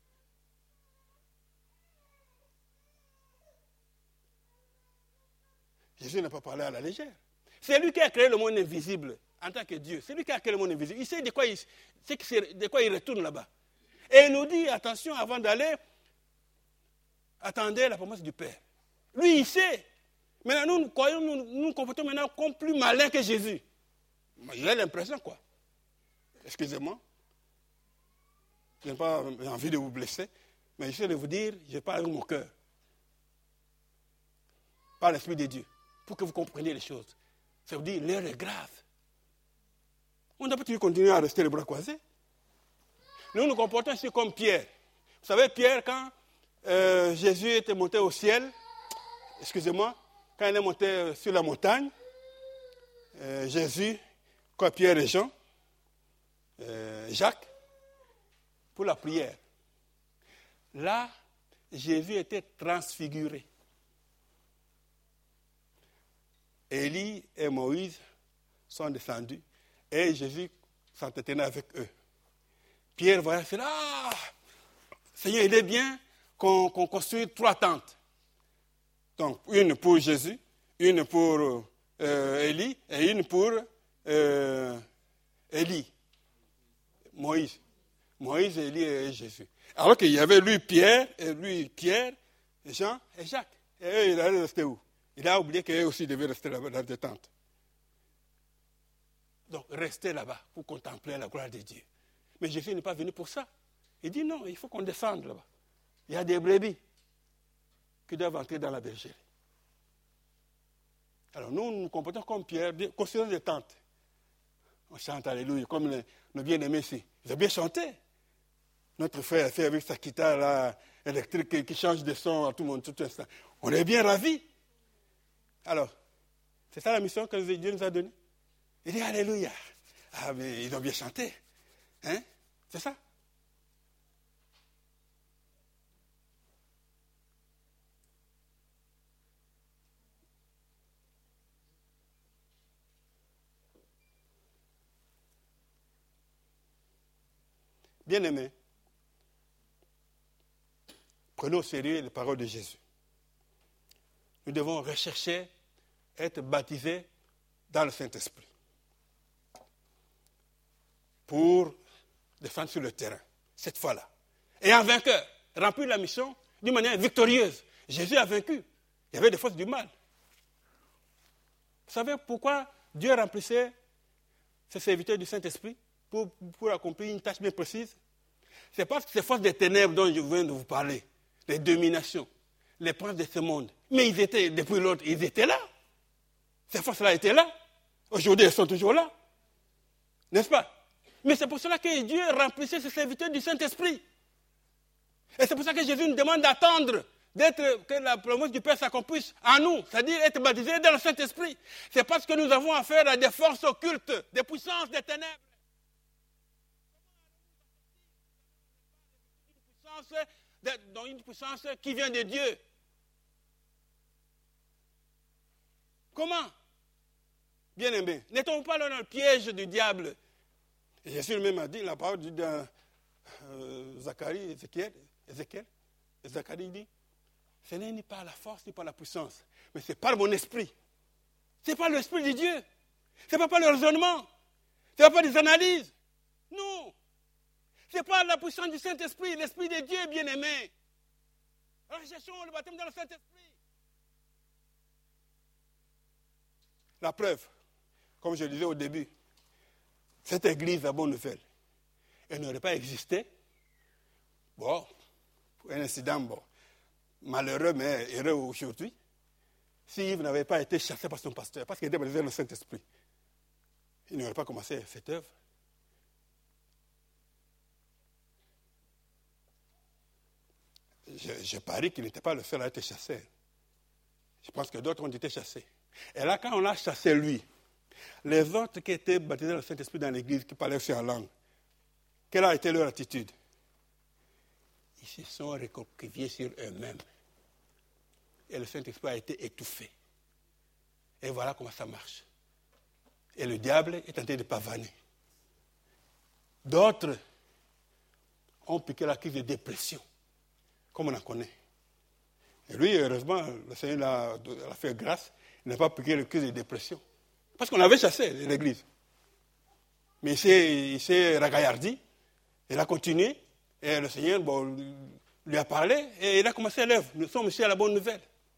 Jésus n'a pas parlé à la légère. C'est lui qui a créé le monde invisible en tant que Dieu. C'est lui qui a créé le monde invisible. Il sait de quoi il, de quoi il retourne là-bas. Et il nous dit, attention, avant d'aller, attendez la promesse du Père. Lui, il sait. Maintenant, nous, nous croyons, nous, nous nous comportons maintenant comme plus malins que Jésus. J'ai l'impression, quoi. Excusez-moi. Je n'ai pas envie de vous blesser, mais je sais de vous dire, je parle avec mon cœur. Par l'Esprit de Dieu, pour que vous compreniez les choses. Ça veut dire, l'heure est grave. On ne doit pas toujours continuer à rester les bras croisés. Nous nous comportons ici comme Pierre. Vous savez, Pierre, quand euh, Jésus était monté au ciel, excusez-moi, quand il est monté sur la montagne, euh, Jésus, quoi, Pierre et Jean, euh, Jacques, pour la prière. Là, Jésus était transfiguré. Élie et Moïse sont descendus et Jésus s'entretenait avec eux. Pierre voyait cela. Ah, Seigneur, il est bien qu'on, qu'on construise trois tentes. Donc, une pour Jésus, une pour euh, Élie et une pour euh, Élie. Moïse. Moïse, Élie et Jésus. Alors qu'il y avait lui, Pierre, et lui, Pierre, Jean et Jacques. Et eux, ils allaient rester où? Il a oublié qu'eux aussi devaient rester là-bas dans des tentes. Donc, restez là-bas pour contempler la gloire de Dieu. Mais Jésus n'est pas venu pour ça. Il dit non, il faut qu'on descende là-bas. Il y a des brebis qui doivent entrer dans la bergerie. Alors nous, nous nous comportons comme Pierre, considérons des tentes. On chante Alléluia, comme les, nos bien-aimés ici. Ils ont bien chanté. Notre frère fait avec sa guitare là, électrique qui, qui change de son à tout le monde, tout instant. On est bien ravis. Alors, c'est ça la mission que Dieu nous a donnée. Il dit Alléluia. Ah, mais ils ont bien chanté. Hein? C'est ça. Bien-aimés, prenons au sérieux les paroles de Jésus. Nous devons rechercher, être baptisés dans le Saint-Esprit pour défendre sur le terrain, cette fois-là. Et en vainqueur, remplir la mission d'une manière victorieuse. Jésus a vaincu. Il y avait des forces du mal. Vous savez pourquoi Dieu remplissait ses serviteurs du Saint-Esprit pour, pour accomplir une tâche bien précise? C'est parce que ces forces des ténèbres dont je viens de vous parler, les dominations, les princes de ce monde, mais ils étaient, depuis l'autre, ils étaient là. Ces forces-là étaient là. Aujourd'hui, elles sont toujours là. N'est-ce pas? Mais c'est pour cela que Dieu remplissait ses serviteurs du Saint-Esprit. Et c'est pour ça que Jésus nous demande d'attendre, d'être, que la promesse du Père s'accomplisse en nous, c'est-à-dire être baptisés dans le Saint-Esprit. C'est parce que nous avons affaire à des forces occultes, des puissances des ténèbres. Dans une puissance qui vient de Dieu. Comment? Bien-aimés, n'étant pas dans le piège du diable. Et Jésus lui-même a dit, la parole dit dans euh, Zacharie, Ézéchiel, Ézéchiel, Zacharie dit, ce n'est ni par la force ni par la puissance, mais c'est par mon esprit. Ce n'est pas l'esprit de Dieu. Ce n'est pas par le raisonnement. Ce n'est pas par des analyses. Non. Ce n'est pas la puissance du Saint-Esprit, l'Esprit de Dieu, bien-aimé. Recherchons le baptême dans le Saint-Esprit. La preuve, comme je le disais au début, cette église, la bonne nouvelle, elle n'aurait pas existé. Bon, un incident, bon, malheureux, mais heureux aujourd'hui, si Yves n'avait pas été chassé par son pasteur, parce qu'il était baptisé dans le Saint-Esprit, il n'aurait pas commencé cette œuvre. Je, je parie qu'il n'était pas le seul à être chassé. Je pense que d'autres ont été chassés. Et là, quand on l'a chassé, lui, les autres qui étaient baptisés dans le Saint-Esprit dans l'église, qui parlaient aussi en langue, quelle a été leur attitude? Ils se sont recroquevillés sur eux-mêmes. Et le Saint-Esprit a été étouffé. Et voilà comment ça marche. Et le diable est tenté de pavaner. D'autres ont piqué la crise de dépression, comme on en connaît. Et lui, heureusement, le Seigneur l'a, l'a fait grâce, il n'a pas piqué la crise de dépression. Parce qu'on avait chassé l'église. Mais il s'est, il s'est ragaillardi, il a continué, et le Seigneur bon, lui a parlé, et il a commencé l'œuvre. Nous sommes ici à la bonne nouvelle.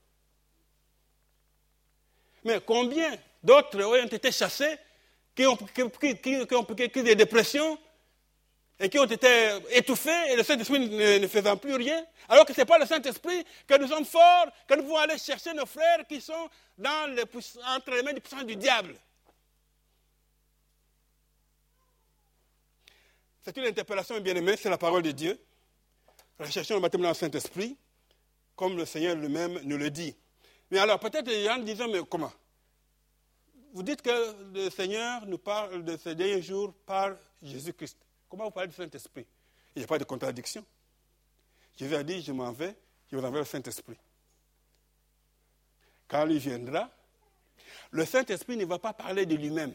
Mais combien d'autres ont été chassés, qui ont, qui, qui, qui ont piqué la crise de dépression, et qui ont été étouffés, et le Saint-Esprit ne, ne faisant plus rien, alors que ce n'est pas le Saint-Esprit que nous sommes forts, que nous pouvons aller chercher nos frères qui sont dans les, entre les mains du puissant du diable. C'est une interpellation bien-aimée, c'est la parole de Dieu. Recherchons le baptême dans le Saint-Esprit, comme le Seigneur lui-même nous le dit. Mais alors, peut-être les gens disent, mais comment? Vous dites que le Seigneur nous parle de ces derniers jours par Jésus-Christ. Comment vous parlez du Saint-Esprit? Il n'y a pas de contradiction. Jésus a dit, je m'en vais, je vous enverrai le Saint-Esprit. Quand il viendra, le Saint-Esprit ne va pas parler de lui-même.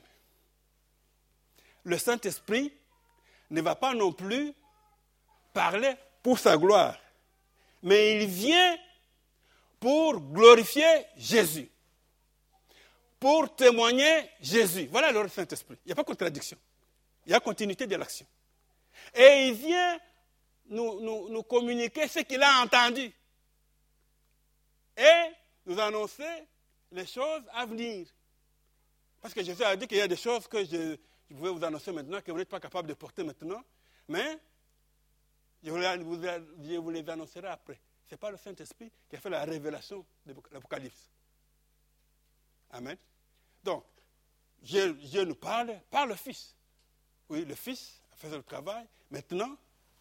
Le Saint-Esprit ne va pas non plus parler pour sa gloire. Mais il vient pour glorifier Jésus. Pour témoigner Jésus. Voilà le Saint-Esprit. Il n'y a pas de contradiction. Il y a continuité de l'action. Et il vient nous, nous, nous communiquer ce qu'il a entendu. Et nous annoncer les choses à venir. Parce que Jésus a dit qu'il y a des choses que je, je pouvais vous annoncer maintenant, que vous n'êtes pas capable de porter maintenant, mais je vous, je vous les annoncerai après. Ce n'est pas le Saint-Esprit qui a fait la révélation de l'Apocalypse. Amen. Donc, Dieu, Dieu nous parle par le Fils. Oui, le Fils a fait le travail. Maintenant,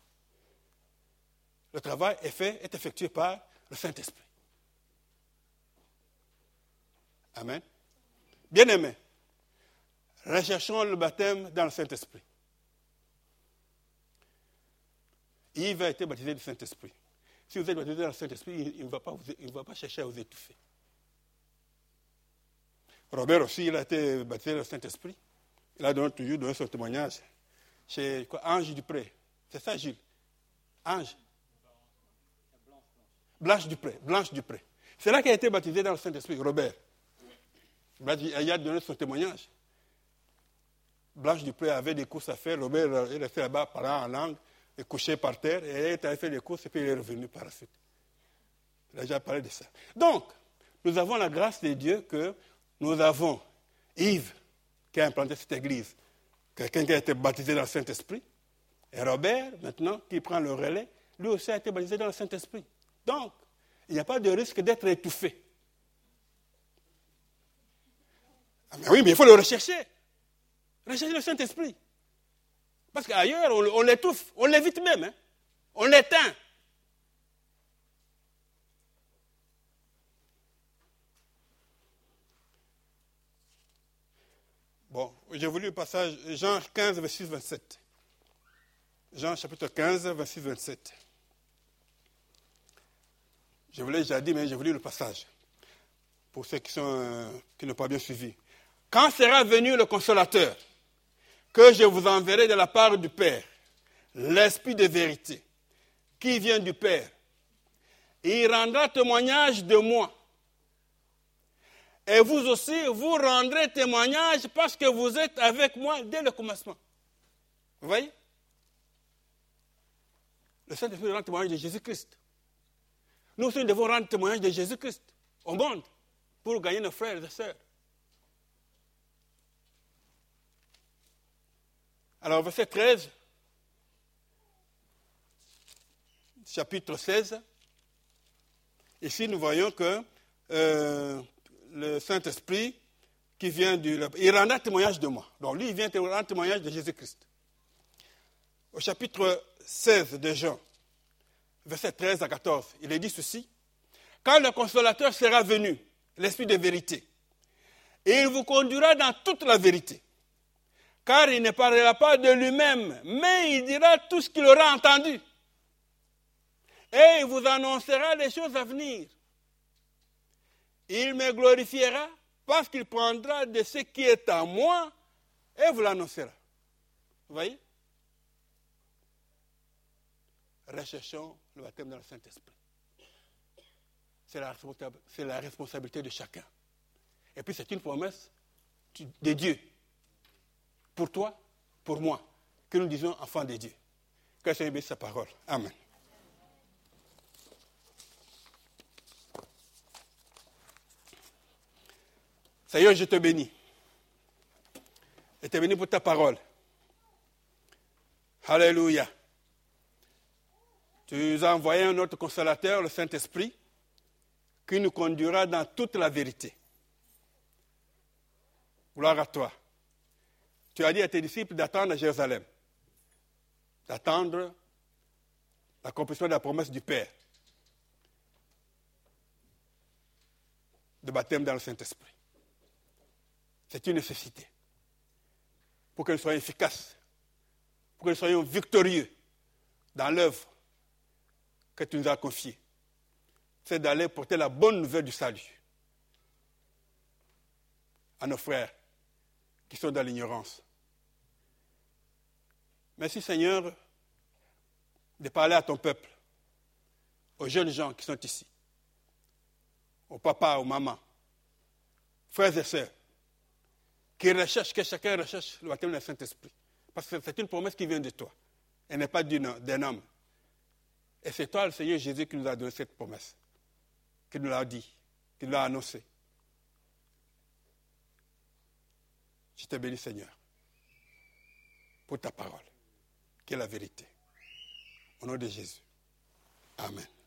le travail est fait, est effectué par le Saint-Esprit. Amen. Bien-aimés, recherchons le baptême dans le Saint-Esprit. Yves a été baptisé du Saint-Esprit. Si vous êtes baptisé dans le Saint-Esprit, il ne va pas, il ne va pas chercher à vous étouffer. Robert aussi, il a été baptisé dans le Saint-Esprit. Il a donné, toujours donné son témoignage chez quoi, Ange Dupré. C'est ça, Gilles? Ange. Blanche Dupré. Blanche Dupré. C'est là qu'il a été baptisé dans le Saint-Esprit, Robert. Il a donné son témoignage. Blanche Dupré avait des courses à faire. Robert, il restait là-bas, parlant en langue, et couché par terre. Et il a fait des courses et puis il est revenu par la suite. Il a déjà parlé de ça. Donc, nous avons la grâce de Dieu que nous avons Yves, qui a implanté cette église, quelqu'un qui a été baptisé dans le Saint-Esprit, et Robert, maintenant, qui prend le relais, lui aussi a été baptisé dans le Saint-Esprit. Donc, il n'y a pas de risque d'être étouffé. Ah, mais oui, mais il faut le rechercher. Rechercher le Saint-Esprit. Parce qu'ailleurs, on, on l'étouffe, on l'évite même, hein. On l'éteint. Bon, j'ai voulu le passage, Jean quinze, verset vingt-sept. Jean chapitre quinze, verset vingt-sept. Je vous l'ai déjà dit, mais j'ai voulu le passage. Pour ceux qui, sont, euh, qui n'ont pas bien suivi. Quand sera venu le consolateur, que je vous enverrai de la part du Père, l'Esprit de vérité, qui vient du Père, il rendra témoignage de moi. Et vous aussi, vous rendrez témoignage parce que vous êtes avec moi dès le commencement. Vous voyez? Le Saint-Esprit rend témoignage de Jésus-Christ. Nous aussi, nous devons rendre témoignage de Jésus-Christ au monde pour gagner nos frères et sœurs. Alors, verset treize, chapitre seize, ici nous voyons que euh, le Saint-Esprit qui vient du... Il rendra témoignage de moi. Donc lui, il vient rendre témoignage de Jésus-Christ. Au chapitre seize de Jean, verset treize à quatorze, il est dit ceci. Quand le consolateur sera venu, l'Esprit de vérité, il vous conduira dans toute la vérité. Car il ne parlera pas de lui-même, mais il dira tout ce qu'il aura entendu. Et il vous annoncera les choses à venir. Il me glorifiera parce qu'il prendra de ce qui est à moi et vous l'annoncera. Vous voyez? Recherchons le baptême dans le Saint-Esprit. C'est la, c'est la responsabilité de chacun. Et puis c'est une promesse de Dieu. Pour toi, pour moi, que nous disons enfants de Dieu. Que le Seigneur bénisse sa parole. Amen. Seigneur, je te bénis. Je te bénis pour ta parole. Alléluia. Tu nous as envoyé un autre consolateur, le Saint-Esprit, qui nous conduira dans toute la vérité. Gloire à toi. Tu as dit à tes disciples d'attendre à Jérusalem, d'attendre l'accomplissement de la promesse du Père, de baptême dans le Saint-Esprit. C'est une nécessité pour que nous soyons efficaces, pour que nous soyons victorieux dans l'œuvre que tu nous as confiée. C'est d'aller porter la bonne nouvelle du salut à nos frères qui sont dans l'ignorance. Merci Seigneur de parler à ton peuple, aux jeunes gens qui sont ici, aux papas, aux mamans, frères et sœurs, qui recherchent, que chacun recherche le baptême du Saint-Esprit. Parce que c'est une promesse qui vient de toi. Elle n'est pas d'un homme. Et c'est toi, le Seigneur Jésus, qui nous a donné cette promesse, qui nous l'a dit. qu'il a annoncé. Je te bénis, Seigneur, pour ta parole, qui est la vérité. Au nom de Jésus. Amen.